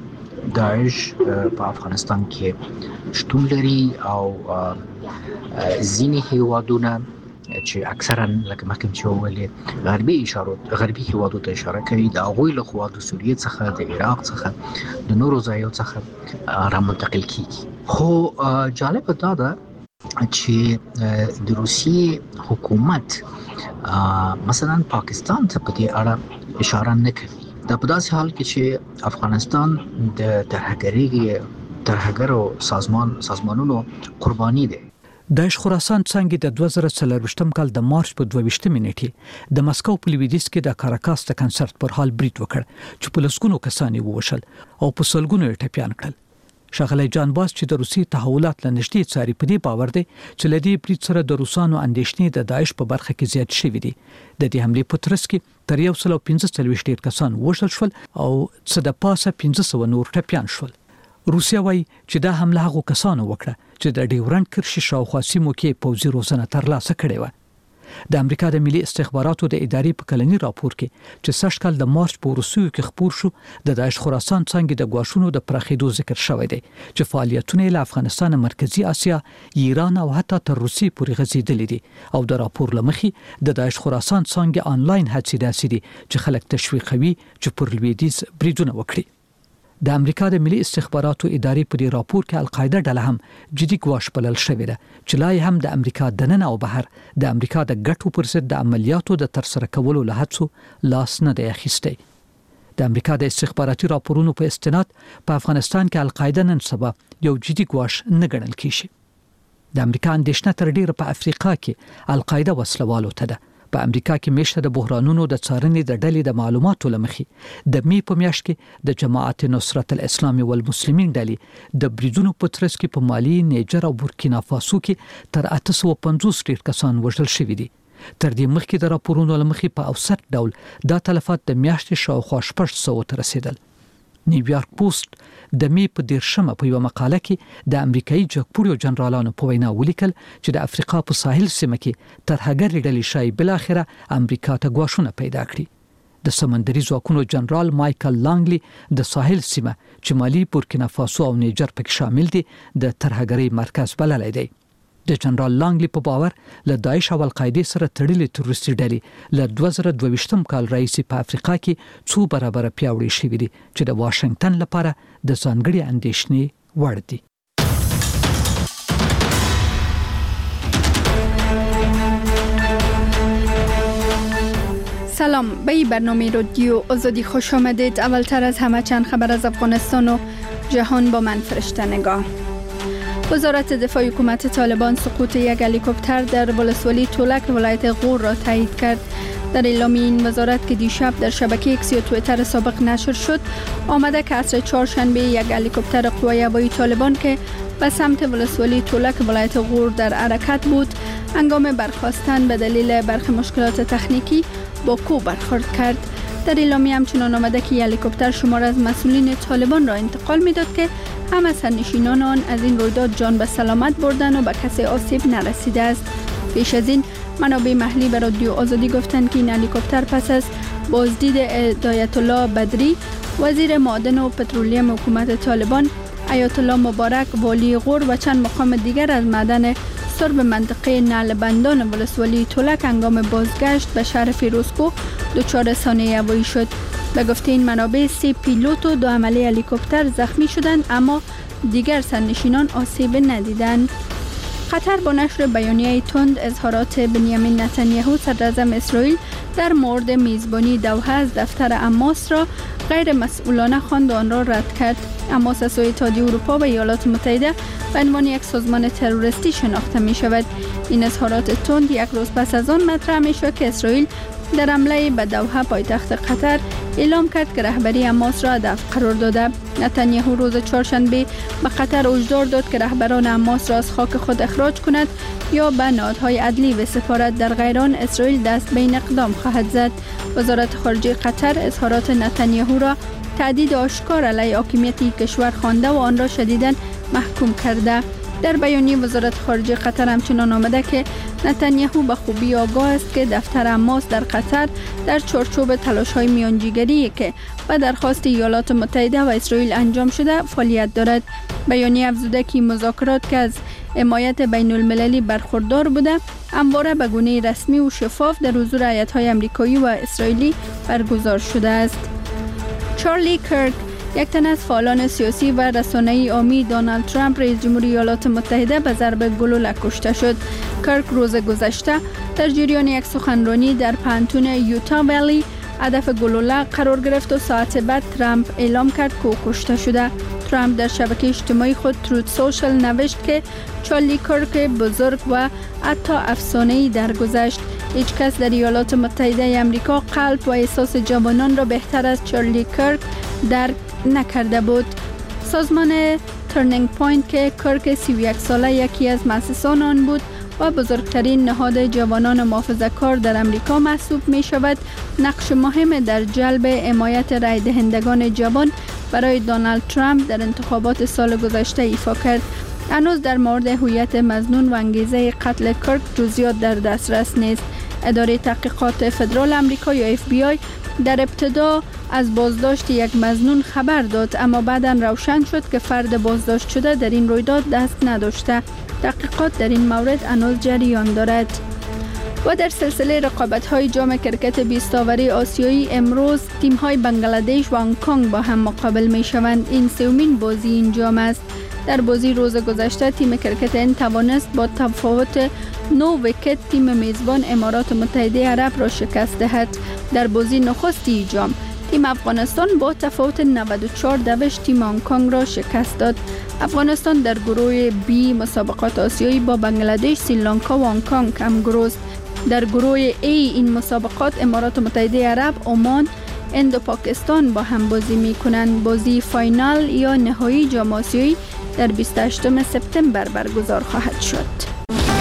چې داعش په افغانستان کې شتون لري او ځینې هیوادونه چې اکثرا لکه مخکې چې ویل غربي اشارو غربي هیوادو ته اشاره کوي د هغوی له خوا د سوریې څخه د عراق څخه د نورو ځایونو څخه را منتقل کیږي. خو جالب دا ده چې د روسیې حکومت مثلا پاکستان ته په دې اړه اشاره نه کوي. دا په داسې حال کې چې افغانستان د ترهګرۍ ترهګرو سازمان سازمانونو قرباني دی. داعش خراسان څنګه د دوه زره څلوېښتم کال د مارچ په دوه ویشتمه نیټه د مسکو په لویدیځ کې د کاراکاس د کنسرت پر حال برید وکړ چې په لسګونو کسان ووشل او په سلګونو یې ټپيان کړل. شاغلی جان باز چې د روسي تحولات له نږدې څاري په دې باور دی چې لدی برید سره د روسانو اندېښنې د داعش په برخه کې زیات شوې دي. د دې حمله په ترڅ کې تر یو سل او پنځه څلوېښت کسان ووشل شول او څه د پاسه پنځه سوه نور ټپيان شول. روسیا وايي چې دا حمله هغو کسانو وکړه چې د ډیورنډ کرښې شاوخوا سیمو کې پوځي روزنه ترلاسه کړې وه. د امریکا د ملي استخباراتو د ادارې په کلني راپور کې چې سږ کال د مارچ په وروستیو کې خپور شو د داعش خراسان څنګه د ګواښونو د پراخېدو ذکر شوی دی چې فعالیتونه له افغانستان، مرکزی اسیا، ایران او حتی تر روسیې پورې غځېدلي دي او د راپور لمخې د داعش خراسان څنګه آنلاین هڅې داسې دي چې خلک تشویقوي چې پر لویدیځ بریدونه وکړي. د امریکا د ملي استخباراتو ادارې په دې راپور کې القاعده ډله هم جدي ګواښ بلل شوې ده چې لا هم د امریکا دننه او بهر د امریکا د ګټو پر ضد د عملیاتو د ترسره کولو له هڅو لاس نه دی اخیستی. د امریکا د استخباراتي راپورونو په استناد په افغانستان کې القاعده نن سبا یو جدي ګواښ نه ګڼل کیږي. د امریکا اندېښنه تر ډیره په افریقا کې القاعده وسلوالو ته ده. په امریکا کې میشته د بحرانونو د څارنې د ډلې د معلوماتو لمخې د می په میاشت کې د جماعت نصرت الاسلام والمسلمین ډلې د بریدونو په ترڅ کې په مالی، نیجر او بورکینا فاسو کې تر اته سوه پنځوس ډیر کسان وژل شوي دي. تر دې مخکې د راپورونو لمخې په اوسط ډول دا تلفات د میاشتې شاوخوا شپږ سوه ته رسیدل. نیویارک پوسټ د می په دیرشمه په یو مقاله کې د امریکایي جګپوړو جنرالانو په وینا ولیکل چې د افریقا په ساحل سیمه کې ترهګرې ډلې شای بل اخره امریکا ته ګواښونه پیدا کړي. د سمندري ځواکونو جنرال مایکل لانګلی د ساحل سیمه چې مالی، بورکینافاسو او نیجر پکې شامل دي د ترهګرۍ مرکز بللی دی. د جنرال لانګلی په باور له داعش او القاعده سره تړلې تروریستي ډلې له دوه زره دوه ویشتم کال راهیسې په افریقا کې څو برابر پیاوړې شوې دي چې د واشنگټن لپاره د ځانګړي اندېښنې وړ دي. سلام، به این برنامه رادیو آزادی خوش آمدید. اولتر از همه چند خبر از افغانستان و جهان با من فرشته نگاه. وزارت دفاع حکومت طالبان سقوط یک هلیکوپتر در ولسوالی تولک ولایت غور را تایید کرد. در اعلامی این وزارت که دیشب در شبکه ایکس یا توییتر سابق نشر شد، آمده که عصر چهارشنبه یک هلیکوپتر قوای هوایی طالبان که به سمت ولسوالی تولک ولایت غور در حرکت بود، هنگام برخاستن به دلیل برخی مشکلات تکنیکی با کوه برخورد کرد. در اعلامی همچنان آمده که هلیکوپتر شمار از مسئولین طالبان را انتقال می‌داد که همه سرنشینان آن از این رویداد جان به سلامت بردند و به کسی آسیب نرسیده است. پیش از این منابع محلی به رادیو آزادی گفتند که این هلیکوپتر پس از بازدید آیت الله بدری وزیر معدن و پترولیم حکومت طالبان، آیت الله مبارک والی غور و چند مقام دیگر از معدن سرب منطقه نعلبندان ولسوالی تولک هنگام بازگشت به شهر فیروزکوه دچار رسانه هوایی شد. به گفته این منابع سه پیلوت و دو عمله هلیکوپتر زخمی شدند اما دیگر سرنشینان آسیب ندیدند. قطر با نشر بیانیه تند اظهارات بنیامین نتانیاهو صدراعظم اسرائیل در مورد میزبانی دوحه از دفتر اماس را غیر مسئولانه خواند و آن را رد کرد. اماس از سوی اتحادیه اروپا و ایالات متحده به عنوان یک سازمان تروریستی شناخته می شود. این اظهارات تند یک روز پس از آن مطرح می شد که اسرائیل در حمله به دوحه پایتخت قطر اعلام کرد که رهبری اماس را هدف قرار داده. نتانیاهو روز چهارشنبه به قطر هشدار داد که رهبران اماس را از خاک خود اخراج کند یا به نهادهای عدلی و سفارت، در غیر آن اسرائیل دست به این اقدام خواهد زد. وزارت خارجه قطر اظهارات نتانیاهو را تهدید آشکار علیه حاکمیت کشور خوانده و آن را شدیداً محکوم کرده. در بیانیه وزارت خارجه قطر همچنان آمده که نتانیاهو به خوبی آگاه است که دفتر اماس در قطر در چارچوب تلاش‌های میانجیگری که به درخواست ایالات متحده و اسرائیل انجام شده فعالیت دارد. بیانیه افزوده که مذاکرات که از حمایت بین المللی برخوردار بوده، همواره به گونه رسمی و شفاف در حضور هیئت‌های آمریکایی و اسرائیلی برگزار شده است. چارلی کرک، یک تن از فعالان سیاسی و رسانه‌ای حامی دونالد ترامپ رئیس جمهوری ایالات متحده به ضرب گلوله کشته شد. کرک روز گذشته در جریان یک سخنرانی در پانتون یوتا ولی هدف گلوله قرار گرفت و ساعت بعد ترامپ اعلام کرد که او کشته شده. ترامپ در شبکه اجتماعی خود تروت سوشل نوشت که چارلی کرک بزرگ و حتی افسانه‌ای درگذشت. هیچ کس در ایالات متحده آمریکا قلب و احساس جوانان را بهتر از چارلی کرک درک نکرده بود. سازمان ترنینگ پوینت که کرک سی و یک ساله یکی از مؤسسان آن بود و بزرگترین نهاد جوانان محافظه‌کار در امریکا محسوب می شود، نقش مهم در جلب حمایت رای دهندگان جوان برای دونالد ترامپ در انتخابات سال گذشته ایفا کرد. هنوز در مورد هویت مظنون و انگیزه قتل کرک جزئیات در دسترس نیست. اداره تحقیقات فدرال آمریکا یا اف بی آی در ابتدا از بازداشت یک مظنون خبر داد، اما بعداً روشن شد که فرد بازداشت شده در این رویداد دست نداشته. تحقیقات در این مورد هنوز جریان دارد. و در سلسله رقابت‌های جام کرکت بیست آوری آسیایی امروز تیم‌های بنگلادش و هنگ کنگ با هم مقابل می‌شوند. این سومین بازی این جام است. در بازی روز گذشته تیم کرکت هند توانست با تفاوت نه ویکت تیم میزبان امارات متحده عرب را شکست دهد. در بازی نخستی جام تیم افغانستان با تفاوت نود و چهار دوش تیم هنگ کنگ را شکست داد. افغانستان در گروه بی مسابقات آسیایی با بنگلادش، سریلانکا و هنگ کنگ هم گروه است. در گروه ای این مسابقات امارات متحده عرب، عمان، هند و پاکستان با هم بازی می کنند. بازی فاینال یا نهایی جام آسیایی در بیست و هشتم سپتامبر برگزار خواهد شد.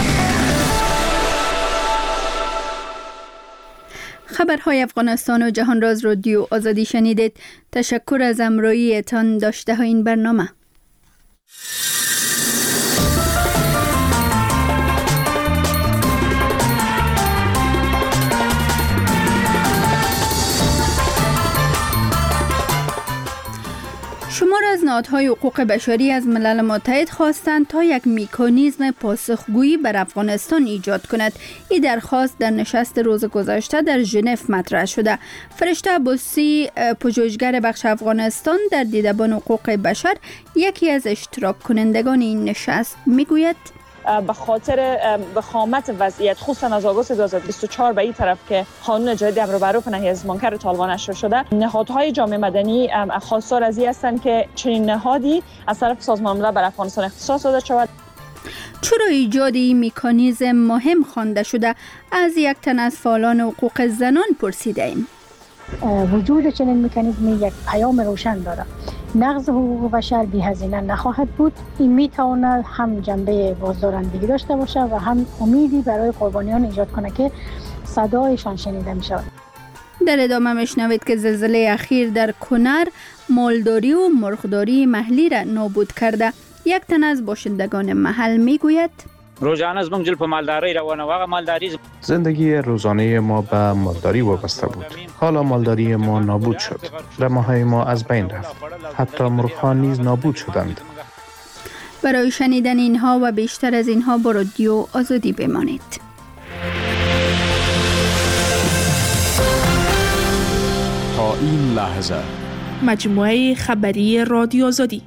خبرهای افغانستان و جهان را از رادیو آزادی شنیدید. تشکر از همراهیتان. داشته های این برنامه. نهادهای حقوق بشری از ملل متحد خواستند تا یک مکانیزم پاسخگویی بر افغانستان ایجاد کند. این درخواست در نشست روز گذشته در ژنو مطرح شده. فرشته عباسی، پژوهشگر بخش افغانستان در دیدبان حقوق بشر، یکی از اشتراک کنندگان این نشست، میگوید به خاطر وخامت وضعیت خصوصا از آگوست دو هزار و بیست و چهار به این طرف که قانون جدید امر معروف و نهی از منکر طالبان نشر شده، نهادهای جامعه مدنی خواستار از این هستند که چنین نهادی از طرف سازمان ملل بر افغانستان اختصاص داده شود. چرا ایجاد این مکانیزم مهم خوانده شده؟ از یک تن از فعالان حقوق زنان پرسیده ایم. وجود چنین مکانیزمی یک پیام روشن داره. نقض حقوق بشر بی هزینه نخواهد بود. این میتواند هم جنبه بازدارندگی داشته باشه و هم امیدی برای قربانیان ایجاد کنه که صدایشان شنیده می شود. در ادامه میشنوید که زلزله اخیر در کنر مالداری و مرغداری محلی را نابود کرده. یک تن از باشندگان محل میگوید روزانه از منجل په مالداری روانه واغه مالداری زندگی روزانه ما به مالداری وابسته بود. حالا مالداری ما نابود شد. رمه‌های ما از بین رفت. حتی مرغ‌ها نیز نابود شدند. برای شنیدن اینها و بیشتر از اینها با رادیو آزادی بمانید. تا این لحظه مجموعه خبری رادیو آزادی.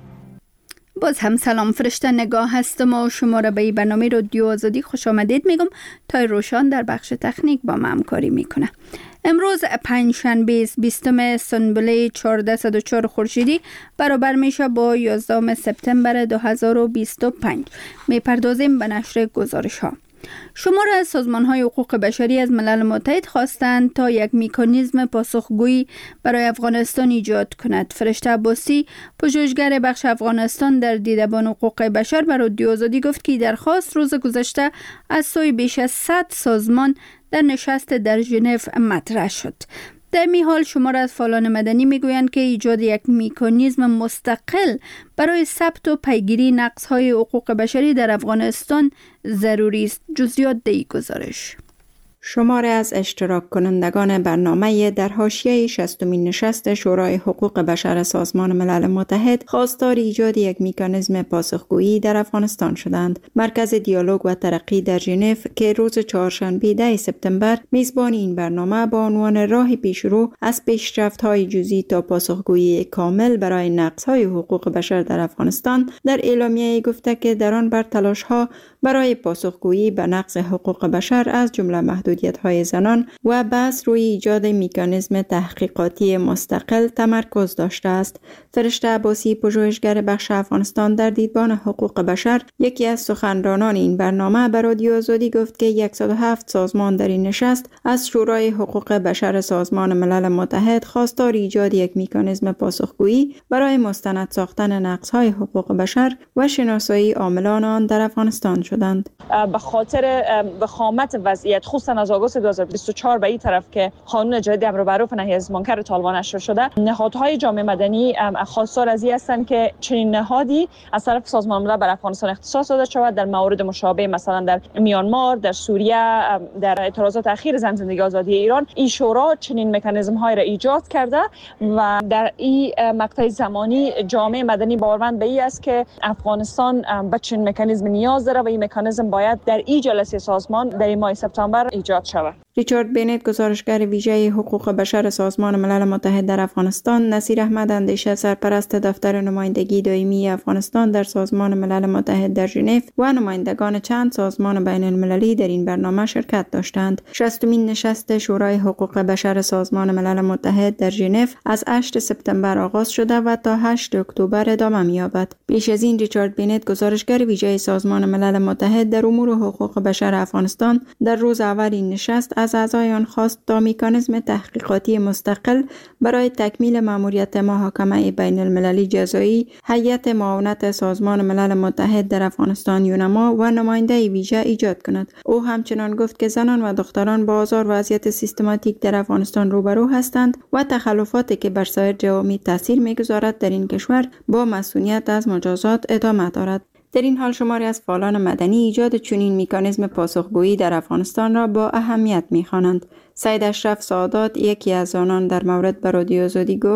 باز هم سلام، فرشته نگاه هستم و شما را به این برنامه رادیو آزادی خوش آمدید میگم. تا روشان در بخش تکنیک با ما همکاری میکنه. امروز پنجشنبه بیستم سنبله چهارصد و چهار خورشیدی برابر میشه با یازدهم سپتامبر دو هزار و بیست و پنج. میپردازیم به نشر گزارش ها. شمار از سازمان‌های حقوق بشری از ملل متحد خواستند تا یک مکانیزم پاسخگویی برای افغانستان ایجاد کند. فرشته عباسی، پژوهشگر بخش افغانستان در دیدبان حقوق بشر، بر رادیو آزادی گفت که درخواست روز گذشته از سوی بیش از صد سازمان در نشست در ژنو مطرح شد. در می حال شمار از فعالان مدنی میگویند که ایجاد یک مکانیزم مستقل برای ثبت و پیگیری نقض‌های حقوق بشری در افغانستان ضروری است. جزئیات در این گزارش. شمار از اشتراک کنندگان برنامه در حاشیه شصتمین نشست شورای حقوق بشر سازمان ملل متحد خواستار ایجاد یک مکانیزم پاسخگویی در افغانستان شدند. مرکز دیالوگ و ترقی در ژنو که روز چهارشنبه ده سپتامبر میزبان این برنامه با عنوان راه پیشرو از پیشرفت‌های جزئی تا پاسخگویی کامل برای نقض‌های حقوق بشر در افغانستان در اعلامیه گفته که در آن بر تلاش‌ها برای پاسخگویی به نقض حقوق بشر از جمله محدودیت‌های زنان و بحث روی ایجاد مکانیزم تحقیقاتی مستقل تمرکز داشته است. فرشته عباسی، پژوهشگر بخش افغانستان در دیدبان حقوق بشر، یکی از سخنرانان این برنامه، به رادیو آزادی گفت که صد و هفت سازمان در این نشست از شورای حقوق بشر سازمان ملل متحد خواستار ایجاد یک مکانیزم پاسخگویی برای مستند ساختن نقض‌های حقوق بشر و شناسایی عاملان آن در افغانستان شدند. به خاطر وخامت وضعیت خصوصا از آگوست دو هزار و بیست و چهار به این طرف که قانون جدید امر معروف و نهی از منکر طالبان نشر شده، نهادهای جامعه مدنی خواستار از این هستند که چنین نهادی از طرف سازمان ملل بر افغانستان اختصاص داده شود. در موارد مشابه مثلا در میانمار، در سوریه، در اعتراضات اخیر زن زندگی آزادی ایران، این شورا چنین مکانیزم های را ایجاد کرده و در این مقطع زمانی جامعه مدنی باورمند به این است که افغانستان به چنین مکانیزم نیاز داره و این مکانیزم باید در این جلسه سازمان در این ماه سپتامبر ایجاد شود. ریچارد بینت، گزارشگر ویژه حقوق بشر سازمان ملل متحد در افغانستان، نصیر احمد اندیشه، سرپرست دفتر نمایندگی دائمی افغانستان در سازمان ملل متحد در ژنو و نمایندگان چند سازمان بین المللی در این برنامه شرکت داشتند. شصتمین نشست شورای حقوق بشر سازمان ملل متحد در ژنو از هشتم سپتامبر آغاز شده و تا هشتم اکتبر ادامه می‌یابد. پیش از این ریچارد بینت، گزارشگر ویژه سازمان ملل متحد در امور حقوق بشر افغانستان، در روز اول این نشست از اعضای آن خواست تا مکانیزم تحقیقاتی مستقل برای تکمیل مأموریت محاکمه بین المللی جزایی، هیئت معاونت سازمان ملل متحد در افغانستان یونما و نماینده ویژه ایجاد کند. او همچنان گفت که زنان و دختران با آزار و اذیت سیستماتیک در افغانستان روبرو هستند و تخلفاتی که بر سایر جوامع تاثیر می‌گذارد در این کشور با مسئولیت از مجازات ادامه دارد. در این حال شماری از فعالان مدنی ایجاد چنین مکانیزم پاسخگویی در افغانستان را با اهمیت می‌خوانند. سید اشرف سعادات، یکی از آنان، در مورد به رادیو آزادی گفت: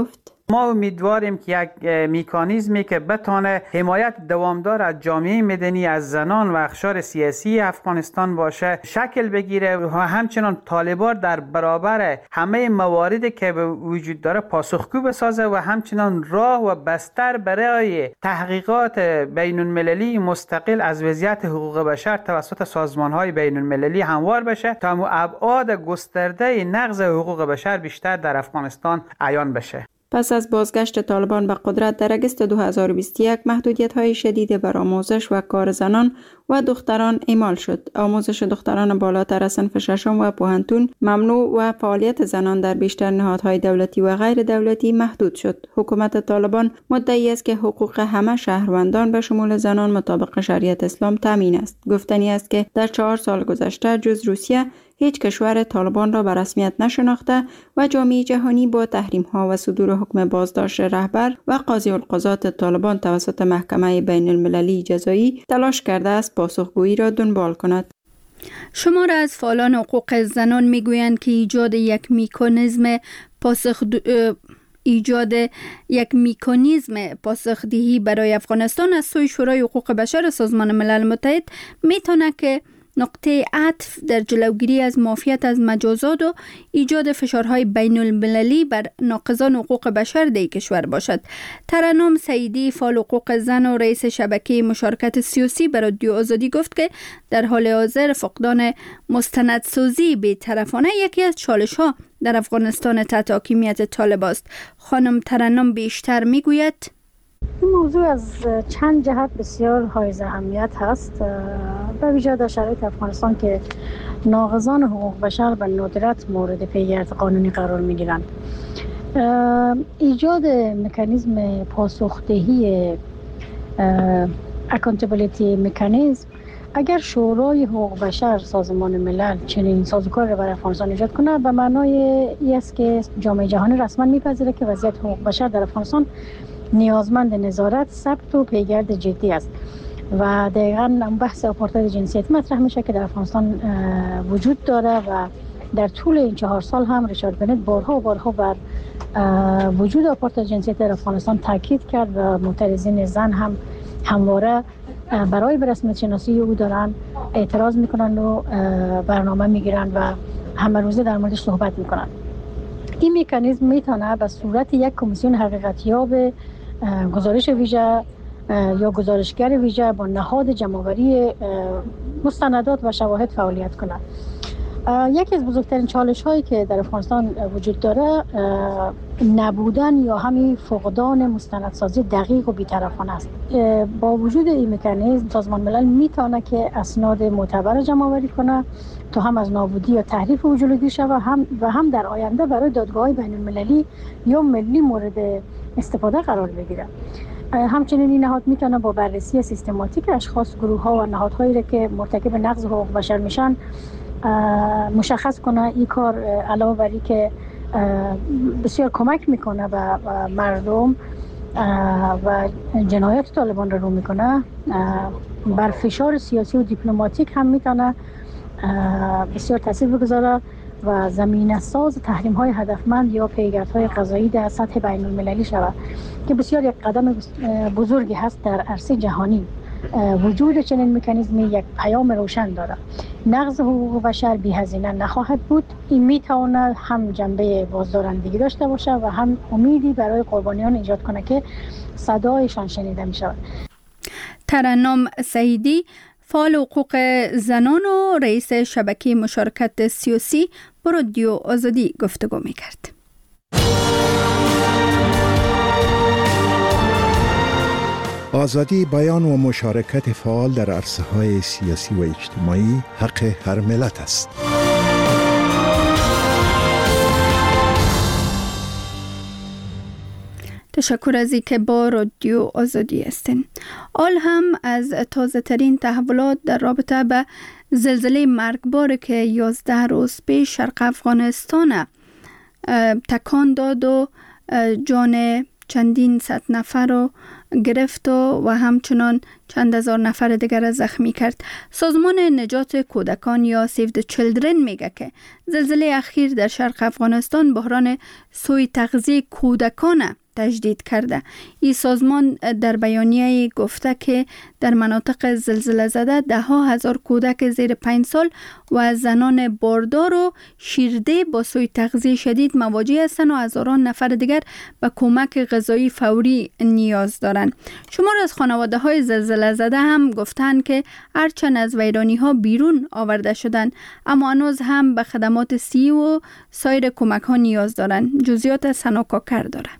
ما امیدواریم که یک مکانیزمی که بتونه حمایت دوامدار از جامعه مدنی، از زنان و اقشار سیاسی افغانستان باشه شکل بگیره و همچنان طالبان در برابر همه مواردی که وجود داره پاسخگو بسازه و همچنان راه و بستر برای تحقیقات بین المللی مستقل از وضعیت حقوق بشر توسط سازمان‌های بین المللی هموار بشه تا ابعاد گسترده نقض حقوق بشر بیشتر در افغانستان عیان بشه. پس از بازگشت طالبان به قدرت در اگست دو هزار و بیست و یک محدودیت‌های شدید بر آموزش و کار زنان و دختران اعمال شد. آموزش دختران بالاتر از صنف ششم و پوهنتون ممنوع و فعالیت زنان در بیشتر نهادهای دولتی و غیر دولتی محدود شد. حکومت طالبان مدعی است که حقوق همه شهروندان به شمول زنان مطابق شریعت اسلام تامین است. گفتنی است که در چهار سال گذشته جز روسیه هیچ کشور طالبان را به رسمیت نشناخته و جامعه جهانی با تحریم‌ها و صدور حکم بازداشت رهبر و قاضی القضات طالبان توسط محکمه بین المللی جزایی تلاش کرده است پاسخگویی را دنبال کند. شمار از فعالان حقوق زنان میگویند که ایجاد یک مکانیزم پاسخ ایجاد یک مکانیزم پاسخدهی برای افغانستان از سوی شورای حقوق بشر سازمان ملل متحد میتونه که نقطه عطف در جلوگیری از معافیت از مجازات و ایجاد فشارهای بین المللی بر ناقضان حقوق بشر در کشور باشد. ترنم سعیدی فعال حقوق زن و رئیس شبکه مشارکت سیاسی بر رادیو آزادی گفت که در حال حاضر فقدان مستندسازی بی‌طرفانه یکی از چالش‌ها در افغانستان تحت حاکمیت طالبان است. خانم ترنم بیشتر میگوید این موضوع از چند جهت بسیار حائز اهمیت هست، به ویژه در شرایط افغانستان که ناقضان حقوق بشر به ندرت مورد پیگرد قانونی قرار می گیرند. ایجاد مکانیزم پاسخدهی اکانتیبلیتی مکانیزم اگر شورای حقوق بشر سازمان ملل چنین سازوکار را برای افغانستان ایجاد کنه به معنای این است که جامعه جهانی رسما میپذیره که وضعیت حقوق بشر در افغانستان نیازمند نظارت، ثبت و پیگرد جدی است و دقیقاً بحث آپارتاید جنسیتی مطرح میشه که در افغانستان وجود داره و در طول این چهار سال هم ریچارد بنت بارها و بارها بر وجود آپارتاید جنسیتی در افغانستان تاکید کرد و معترضین زن هم همواره برای به رسمیت شناسی او دارن اعتراض میکنن و برنامه میگیرن و همه روزه در موردش صحبت میکنن. این مکانیزم میتونه به صورت یک کمیسیون حقیقتیاب گزارش ویژه یا گزارشگر ویژه با نهاد جمع‌آوری مستندات و شواهد فعالیت کنه. یکی از بزرگترین چالش هایی که در افغانستان وجود داره نبودن یا همین فقدان مستندسازی دقیق و بی‌طرفانه است. با وجود این مکانیزم سازمان ملل میتونه که اسناد معتبر جمع‌آوری کنه تا هم از نابودی یا تحریف او جلوگیری شود هم و هم در آینده برای دادگاه‌های بین‌المللی یا ملی مورد استفاده قرار بگیره. همچنین این نهاد میتونه با بررسی سیستماتیک اشخاص، گروه‌ها و نهادهایی را که مرتکب نقض حقوق بشر میشن مشخص کنه. این کار علاوه بر این که بسیار کمک میکنه به مردم و جنایات طالبان را رو میکنه، بر فشار سیاسی و دیپلماتیک هم میتونه بسیار تاثیر بگذاره و زمینه ساز تحریم های هدفمند یا پیگردهای قضایی در سطح بین المللی شود که بسیار یک قدم بزرگی هست در عرصه جهانی. وجود چنین مکانیزمی یک پیام روشن داره: نقض حقوق بشر بی‌هزینه نخواهد بود. این میتونه هم جنبه بازدارندگی داشته باشه و هم امیدی برای قربانیان ایجاد کنه که صدایشان شنیده می شود. ترنم سعیدی فعال حقوق زنان و رئیس شبکه مشارکت سیاسی با رادیو آزادی گفتگو می کرد. آزادی بیان و مشارکت فعال در عرصه‌های سیاسی و اجتماعی حق هر ملت است. تشکر از اینکه با رادیو آزادی هستین. آل هم از تازه ترین تحولات در رابطه به زلزله مرگبار که یازده روز پیش شرق افغانستان تکان داد و جان چندین صد نفر رو گرفت و, و همچنان چند هزار نفر دیگر زخمی کرد. سازمان نجات کودکان یا سیو د چیلدرن میگه که زلزله اخیر در شرق افغانستان بحران سوء تغذیه کودکان تجدید کرده. این سازمان در بیانیه گفته که در مناطق زلزله زده ده ها هزار کودک زیر پنج سال و زنان باردار و شیرده با سوء تغذیه شدید مواجه هستند و هزاران نفر دیگر به کمک غذایی فوری نیاز دارند. شمار از خانواده های زلزله زده هم گفتند که هرچند از ویرانی ها بیرون آورده شدند اما هنوز هم به خدمات صحی و سایر کمک ها نیاز دارند. جزئیات سنا کاکر داره.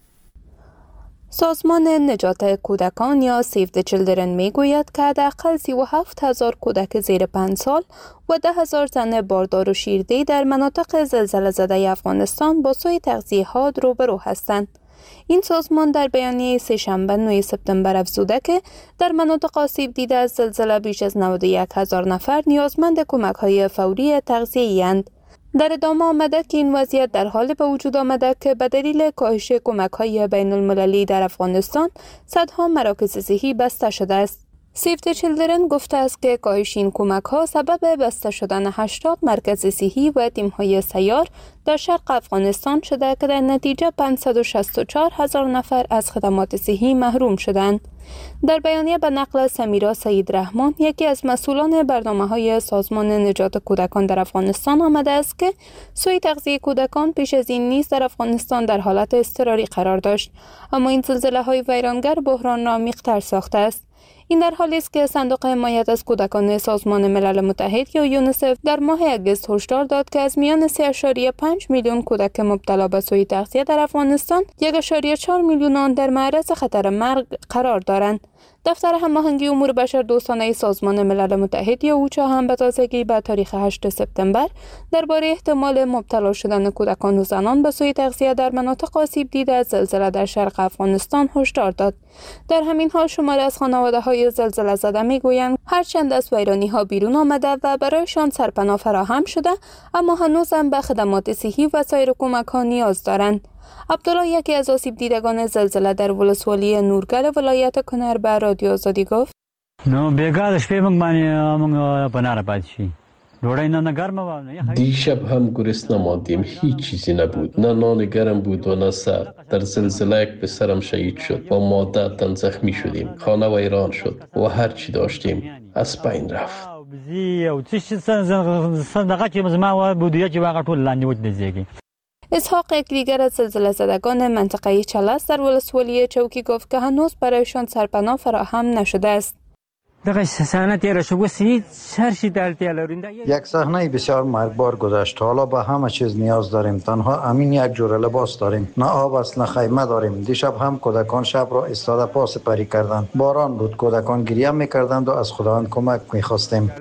سازمان نجات کودکان یا سیو د چیلدرن می گوید که حداقل سی و هفت هزار کودک زیر پنج سال و ده هزار زن باردار و شیرده در مناطق زلزله زده افغانستان با سوء تغذیه ها روبرو هستند. این سازمان در بیانیه سه شنبه نه سپتامبر افزوده که در مناطق آسیب دیده از زلزله بیش از نود و یک هزار نفر نیازمند کمک های فوری تغذیه‌ای اند. در ادامه آمده که این وضعیت در حال به وجود آمده که به دلیل کاهش کمک های بین المللی در افغانستان صدها مراکز صحی بسته شده است. سیو د چیلدرن گفته است که کاهش این کمک ها سبب بسته شدن هشتاد مرکز صحی و تیم های سیار در شرق افغانستان شده که در نتیجه پانصد و شصت و چهار هزار نفر از خدمات صحی محروم شدند. در بیانیه به نقل سمیرا سعید رحمان یکی از مسئولان برنامه‌های سازمان نجات کودکان در افغانستان آمده است که سوء تغذیه کودکان پیش از این نیز در افغانستان در حالت اضطراری قرار داشت، اما این زلزله‌های ویرانگر بحران را عمیق‌تر ساخته است. این در حالی است که صندوق حمایت از کودکان سازمان ملل متحد یا یونیسف در ماه اگست هشدار داد که از میان سه و پنج میلیون کودک مبتلا به سوء تغذیه در افغانستان یک و چهار میلیون آن در معرض خطر مرگ قرار دارند. دفتر هماهنگی امور بشر دوستانه سازمان ملل متحد یا اوچا هم به تازگی به تاریخ هشتم سپتامبر درباره احتمال مبتلا شدن کودکان و زنان به سوء تغذیه در مناطق آسیب دیده از زلزله در شرق افغانستان هشدار داد. در همین حال شماری از خانواده های زلزله زده میگویند هرچند از ویرانی ها بیرون آمده و برایشان سرپناه فراهم شده اما هنوز هم به خدمات صحی و سایر کمک ها نیاز دارند. عبدالله یکی از آسیب دیدگان زلزله در ولسوالی نورگل ولایت کنر به رادیو آزادی گفت: نو بیگا شپې موږ باندې موږ پناه پات شي ډوډۍ نه ګرمه و. دیشب هم گرسنه ماندیم، هیچ چیزی نبود، نه نان گرم بود و نه سرد. در زلزله یک پسرم شهید شد و ماده تن زخمی شدیم. خانه ویران شد و هر چی داشتیم از بین رفت. بزی او څه څنګه چې مزما و بودیه چې واغ ټول لاندې وځيږي. اسحاق یک دیگر از زلزله زدگان منطقه چلس در ولسوالی چوکی گفت که هنوز برایشان سرپناه فراهم نشده است. یک صحنه بسیار مرگبار گذشت. حالا به همه چیز نیاز داریم. تنها امین یک جور لباس داریم. نه آب است نه خیمه داریم. دیشب هم کودکان شب را ایستاده پا سپری کردند. باران بود. کودکان گریه می‌کردند و از خداوند کمک می‌خواستیم.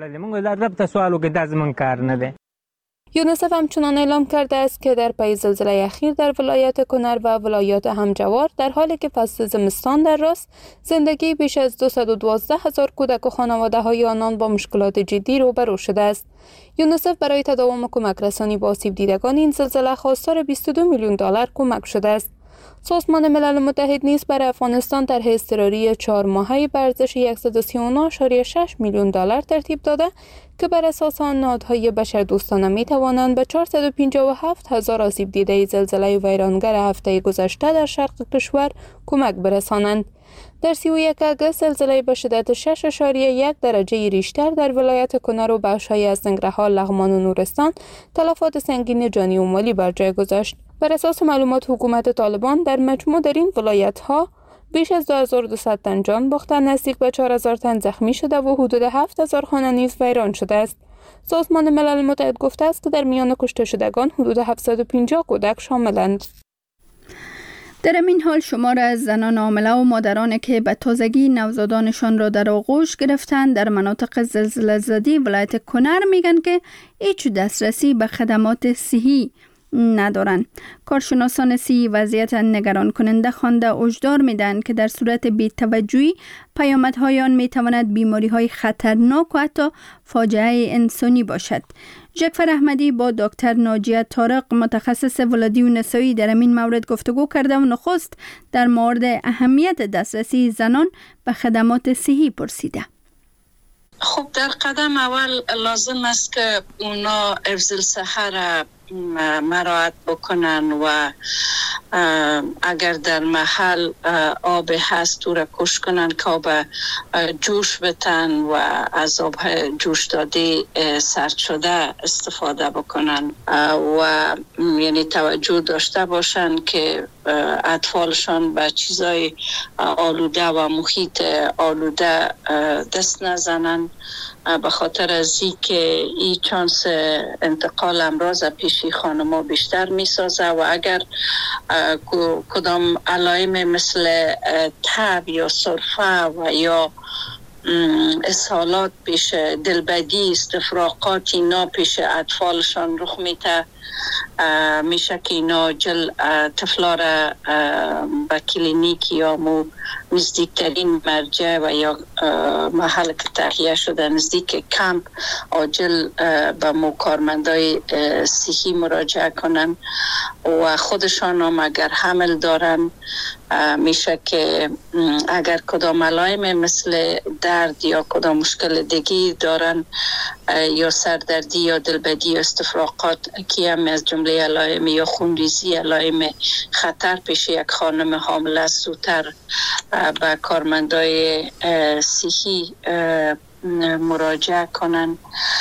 یونیسف همچنان اعلام کرده است که در پی زلزله اخیر در ولایت کنر و ولایات همجوار در حالی که فصل زمستان در راست، زندگی بیش از دویست و دوازده هزار کودک و خانواده های آنان با مشکلات جدی روبرو شده است. یونیسف برای تداوم کمک رسانی به آسیب دیدگان این زلزله خواستار بیست و دو میلیون دلار کمک شده است. سازمان ملل متحد نیز برای افغانستان طرح اضطراری چهار ماهه به ارزش صد و سی و نه و شش میلیون دلار ترتیب داده که بر اساس آن نهادهای بشردوستانه می توانند به چهارصد و پنجاه و هفت هزار آسیب دیده زلزله ویرانگر هفته گذشته در شرق کشور کمک برسانند. در سی و یک آگوست زلزله به شدت شش و یک درجه ریشتر در ولایت کنر و بخش‌های از ننگرهار، لغمان و نورستان تلفات سنگین جانی و مالی بر جای گذاشت. بر اساس معلومات حکومت طالبان در مجموع در این ولایت‌ها بیش از دو هزار و دویست تن جان باخته، نزدیک به چهار هزار تن زخمی شده و حدود هفت هزار خانه نیز ویران شده است. سازمان ملل متحد گفته است که در میان کشته شدگان حدود هفتصد و پنجاه کودک شاملند. در این حال شمار از زنان حامله و مادران که به تازگی نوزادانشان را در آغوش گرفتند در مناطق زلزله زده ولایت کنر میگن که هیچ دسترسی به خدمات صحی ندارند. کارشناسان صحی وضعیت نگران کننده خوانده هشدار میدن که در صورت بی‌توجهی پیامدهای آن میتواند بیماری‌های خطرناک و حتی فاجعه انسانی باشد. جعفر احمدی با دکتر ناجیه طارق متخصص ولادی و نسایی در این مورد گفتگو کرده و نخست در مورد اهمیت دسترسی زنان به خدمات صحی پرسیده. خب در قدم اول لازم است که اونا حفظ الصحه را مراعات بکنن و اگر در محل آب هست تو را کش کنن که آب جوش بتن و از آب جوش داده سرد شده استفاده بکنن و یعنی توجه داشته باشن که اطفالشان به چیزای آلوده و محیط آلوده دست نزنن، به خاطر از این که این چانس انتقال امراض پیشی خانما بیشتر می سازه و اگر کدام علائم مثل تب یا سرفه و یا اسهالات پیش دلبدی استفراغات اینا پیش اطفالشان رخ میده، میشه که اینا جل طفلا را به کلینیک یا مو نزدیکترین مرجع و یا محل که تهیه شده نزدیک کمپ عاجل به مو کارمندای صحی مراجعه کنن و خودشان هم اگر حمل دارن میشه که اگر کدام علائم مثل درد یا کدام مشکل دیگی دارن یا سردردی یا دلبدی یا استفراغات که هم از جمله علائم یا خونریزی علائم خطر پیش یک خانم حامله زودتر به کارمندای صحی مراجعه کنن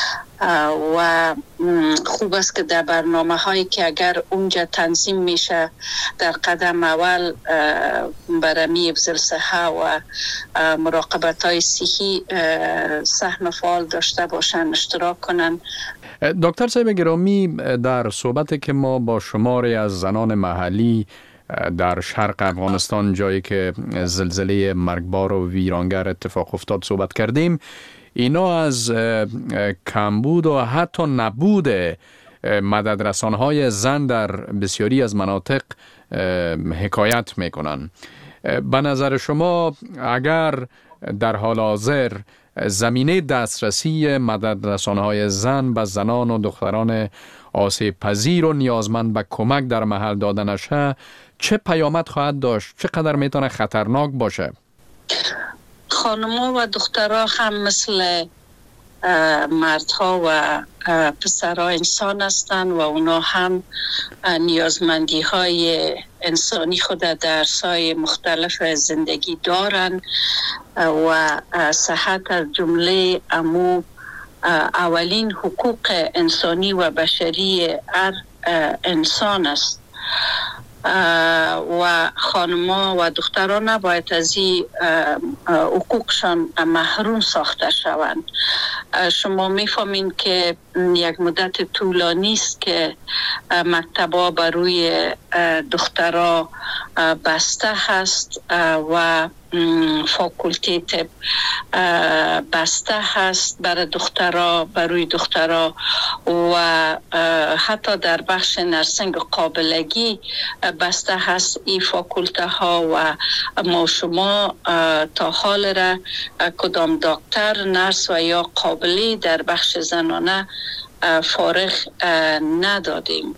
و خوب است که در برنامه هایی که اگر اونجا تنظیم میشه در قدم اول برمی افضل صحه و مراقبت های صحی سهم فعال داشته باشن، اشتراک کنن. دکتر صاحب گرامی، در صحبت که ما با شماری از زنان محلی در شرق افغانستان جایی که زلزله مرگبار و ویرانگر اتفاق افتاد صحبت کردیم، اینا از کمبود و حتی نبود مددرسان‌های زن در بسیاری از مناطق حکایت میکنن. به نظر شما اگر در حال حاضر زمینه دسترسی مددرسان‌های زن به زنان و دختران آسیب پذیر و نیازمند به کمک در محل داده نشه چه پیامد خواهد داشت؟ چقدر میتونه خطرناک باشه؟ خانم‌ها و دخترها هم مثل مردها و پسرها انسان هستند و اونا هم نیازمندی های انسانی خود در سای مختلف زندگی دارن و صحت از جمله امو اولین حقوق انسانی و بشری هر انسان است و خانما و دختران نباید از این حقوقشان محروم ساخته شوند. شما میفهمین که یک مدت طولانی است که مکتبا برای دخترها بسته هست و فاکولته طب بسته هست برای دخترها برای دخترها و حتی در بخش نرسنگ قابلگی بسته هست این فاکولته ها و ما شما تا حال را کدام دکتر نرس و یا قابلی در بخش زنانه فارغ ندادیم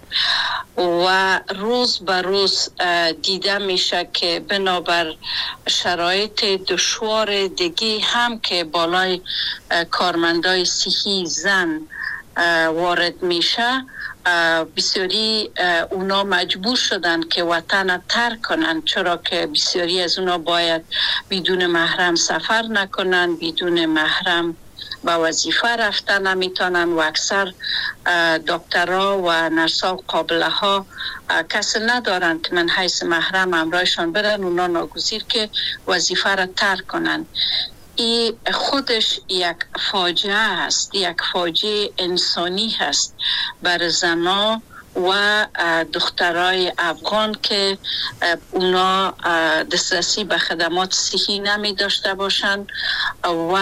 و روز به روز دیده میشه که بنابر شرایط دشوار دیگه هم که بالای کارمندای صحی زن وارد میشه، بسیاری اونا مجبور شدن که وطن ترک کنن، چرا که بسیاری از اونا باید بدون محرم سفر نکنن، بدون محرم با وظیفه رفتن نمیتونن و اکثر دکترها و نرسا و قابله ها کس ندارن که من حیث محرم امرایشان برن، اونا ناگزیر که وظیفه را ترک کنن. این خودش یک فاجعه است، یک فاجعه انسانی هست بر زنا و دخترای افغان که اونا دسترسی به خدمات صحی نمی داشته باشند و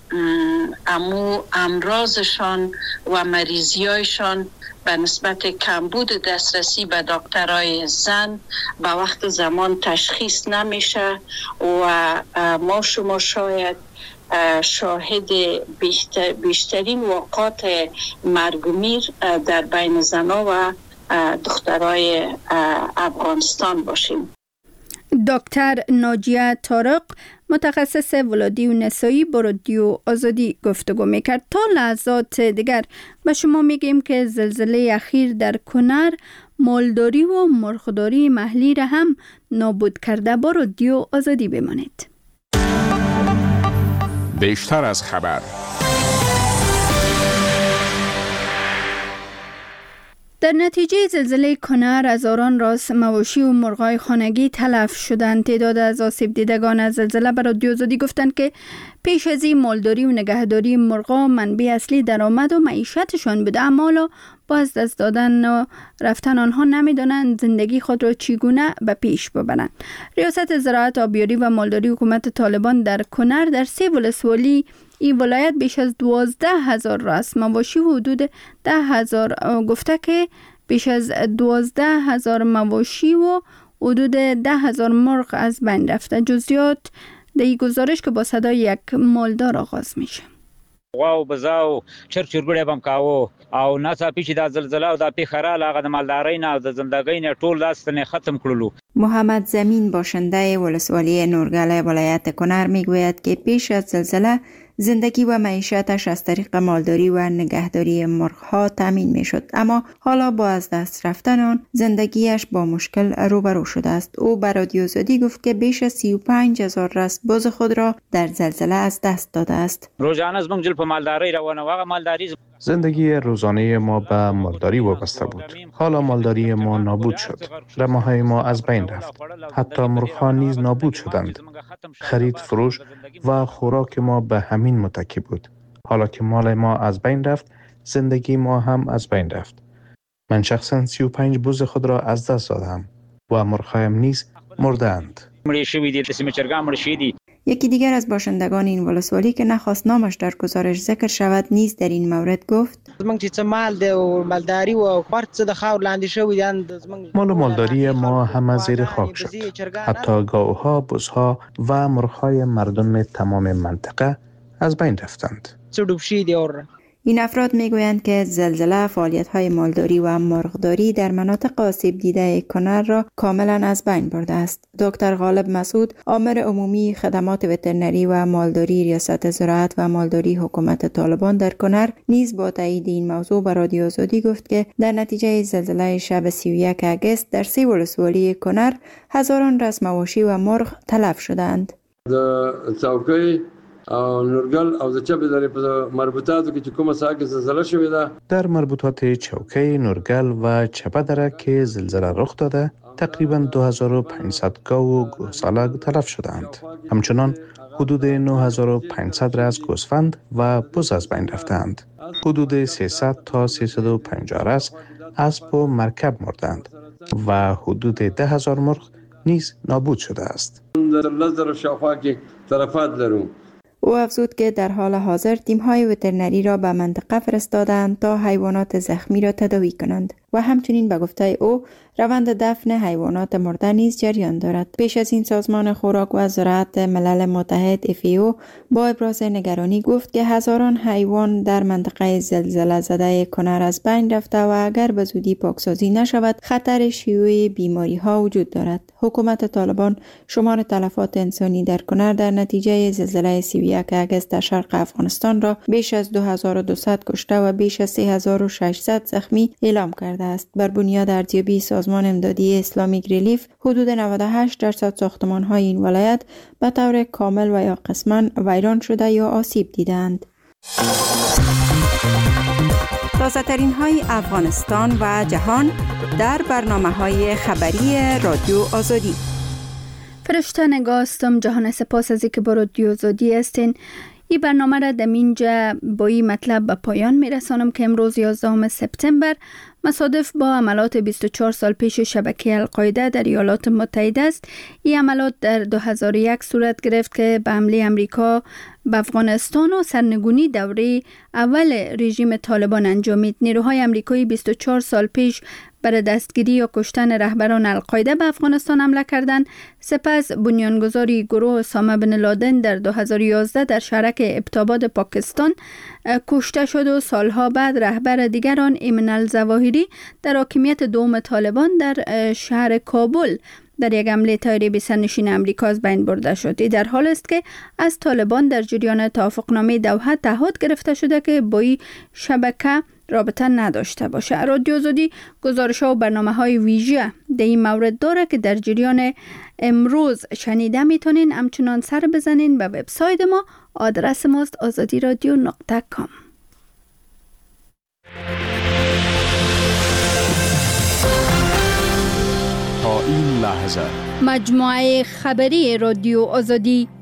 امو امراضشان و مریضیایشان به نسبت کمبود دسترسی به دکترای زن به وقت زمان تشخیص نمیشه و ما شما شاید شاهد بیشتر بیشترین واقعات مرگ و میر در بین زنها و دخترای افغانستان باشیم. دکتر ناجیه طارق، متخصص ولادی و نسایی با رادیو آزادی گفتگو میکرد. تا لحظات دیگر به شما میگیم که زلزله اخیر در کنر مالداری و مرغداری محلی را هم نابود کرده. با رادیو آزادی بمانید. بیشتر از خبر. در نتیجه زلزله کنر هزاران راس مواشی و مرغای خانگی تلف شدند. تعداد از آسیب دیدگان از زلزله به رادیو آزادی گفتند که پیش از این مالداری و نگهداری مرغا منبع اصلی درآمد و معیشتشان بوده، اما حالا با از دست دادن و رفتن آنها نمیدانند زندگی خود را چگونه به پیش ببرند. ریاست زراعت، آبیاری و مالداری حکومت طالبان در کنر در سه ولسوالی این ولایت بیش از دوازده هزار راس مواشی و حدود ده هزار گفته که بیش از دوازده هزار مواشی و حدود ده هزار مرغ از بین رفته. جزئیات در این گزارش که با صدای یک مالدار آغاز میشه. واو بزاو چر چرګړې بم کاوه او ناڅاپي چې دا زلزله او دا پیخره لاغه د مالدارۍ نه او د زندګۍ نه ټول داستنه ختم کړلو. محمد زمین باشنده ولسوالی نورگل ولایت کنر میگوید که پیش از زلزله زندگی و معیشتش از طریق مالداری و نگهداری مرغ‌ها تامین می‌شد، اما حالا با از دست رفتن آن زندگیش با مشکل روبرو شده است. او به رادیو آزادی گفت که بیش از سی و پنج هزار راس بز خود را در زلزله از دست داده است. روزانه از منجل په مالداری روانه واغه مالداری زندگی روزانه ما به مالداری وابسته بود. حالا مالداری ما نابود شد. رمه‌های ما از بین رفت. حتی مرغ‌ها نیز نابود شدند. خرید، فروش و خوراک ما به همین متکی بود. حالا که مال ما از بین رفت، زندگی ما هم از بین رفت. من شخصا سی و پنج بز خود را از دست دادم و مرغ‌هایم نیز مردند. یکی دیگر از باشندگان این ولسوالی که نخواست نامش در گزارش ذکر شود نیز در این مورد گفت: مال و مالداری ما همه زیر خاک شد. حتی گاوها، بزها و مرغ‌های مردم تمام منطقه از بین رفتند. این افراد میگویند که زلزله فعالیت‌های مالداری و مرغداری در مناطق آسیب دیده کنر را کاملا از بین برده است. دکتر غالب مسعود، آمر عمومی خدمات وترنری و مالداری ریاست زراعت و مالداری حکومت طالبان در کنر، نیز با تایید این موضوع به رادیو آزادی گفت که در نتیجه زلزله شب سی و یک آگوست در سه ولسوالی کنر هزاران راس مواشی و مرغ تلف شدند. او نورگل او د چبه در مربوطاتو کې کومه ساعه کې زلزله شوې ده. در مربوطات چوکۍ نورگل و چپه دره که زلزله رخ داده تقریبا دو هزار و پانصد گاو و گوساله تلف شدند. همچنان حدود نه هزار و پانصد راس گوسفند و بز از بین رفتند. حدود سیصد تا سیصد و پنجاه راس اسب و مرکب مردند و حدود ده هزار مرغ نیز نابود شده است. در لزر شاوخوا کې تلفات لرو. او افزود که در حال حاضر تیم‌های وترنری را به منطقه فرستادند تا حیوانات زخمی را تداوی کنند و همچنین به گفته او روند دفن حیوانات مرده نیز جریان دارد. پیش از این سازمان خوراک و زراعت ملل متحد اف ای او با ابراز نگرانی گفت که هزاران حیوان در منطقه زلزله زده کنر از بین رفته و اگر به زودی پاکسازی نشود خطر شیوع بیماری ها وجود دارد. حکومت طالبان شمار تلفات انسانی در کنر در نتیجه زلزله سی و یک آگوست در شرق افغانستان را بیش از دو هزار و دویست کشته و بیش از سه هزار و ششصد زخمی اعلام کرده است. بر بنیاد ارزیابی سازمان امدادی اسلامیک ریلیف حدود نود و هشت درصد ساختمان‌های این ولایت به طور کامل و یا قسماً ویران شده یا آسیب دیدند. تازه ترین های افغانستان و جهان در برنامه‌های خبری رادیو آزادی. فرشته نگاستم جهان، سپاس از اینکه با رادیو آزادی هستین. این برنامه را در اینجا با این مطلب به پایان میرسانم که امروز یازدهم سپتامبر مصادف با عملات بیست و چهار سال پیش شبکه القاعده در ایالات متحده است. این عملات در دو هزار و یک صورت گرفت که به حمله امریکا به افغانستان و سرنگونی دوره اول رژیم طالبان انجامید. نیروهای امریکایی بیست و چهار سال پیش برای دستگیری یا کشتن رهبران القاعده به افغانستان حمله کردند. سپس بنیانگذاری گروه اسامه بن لادن در دو هزار و یازده در شهرک ابتاباد پاکستان کشته شد و سالها بعد رهبر دیگر آن ایمن الظواهری در حاکمیت دوم طالبان در شهر کابل در یک حمله طیاره سرنشین امریکا از بین برده شد. در حال است که از طالبان در جریان توافقنامه دوحه تعهد گرفته شده که با این شبکه رابطه نداشته باشه. رادیو آزادی گزارش ها و برنامه های ویژه در این مورد داره که در جریان امروز شنیده میتونین. همچنان سر بزنین به وبسایت ما، آدرس ماست آزادی رادیو نقطه کام. تا این لحظه مجموعه خبری رادیو آزادی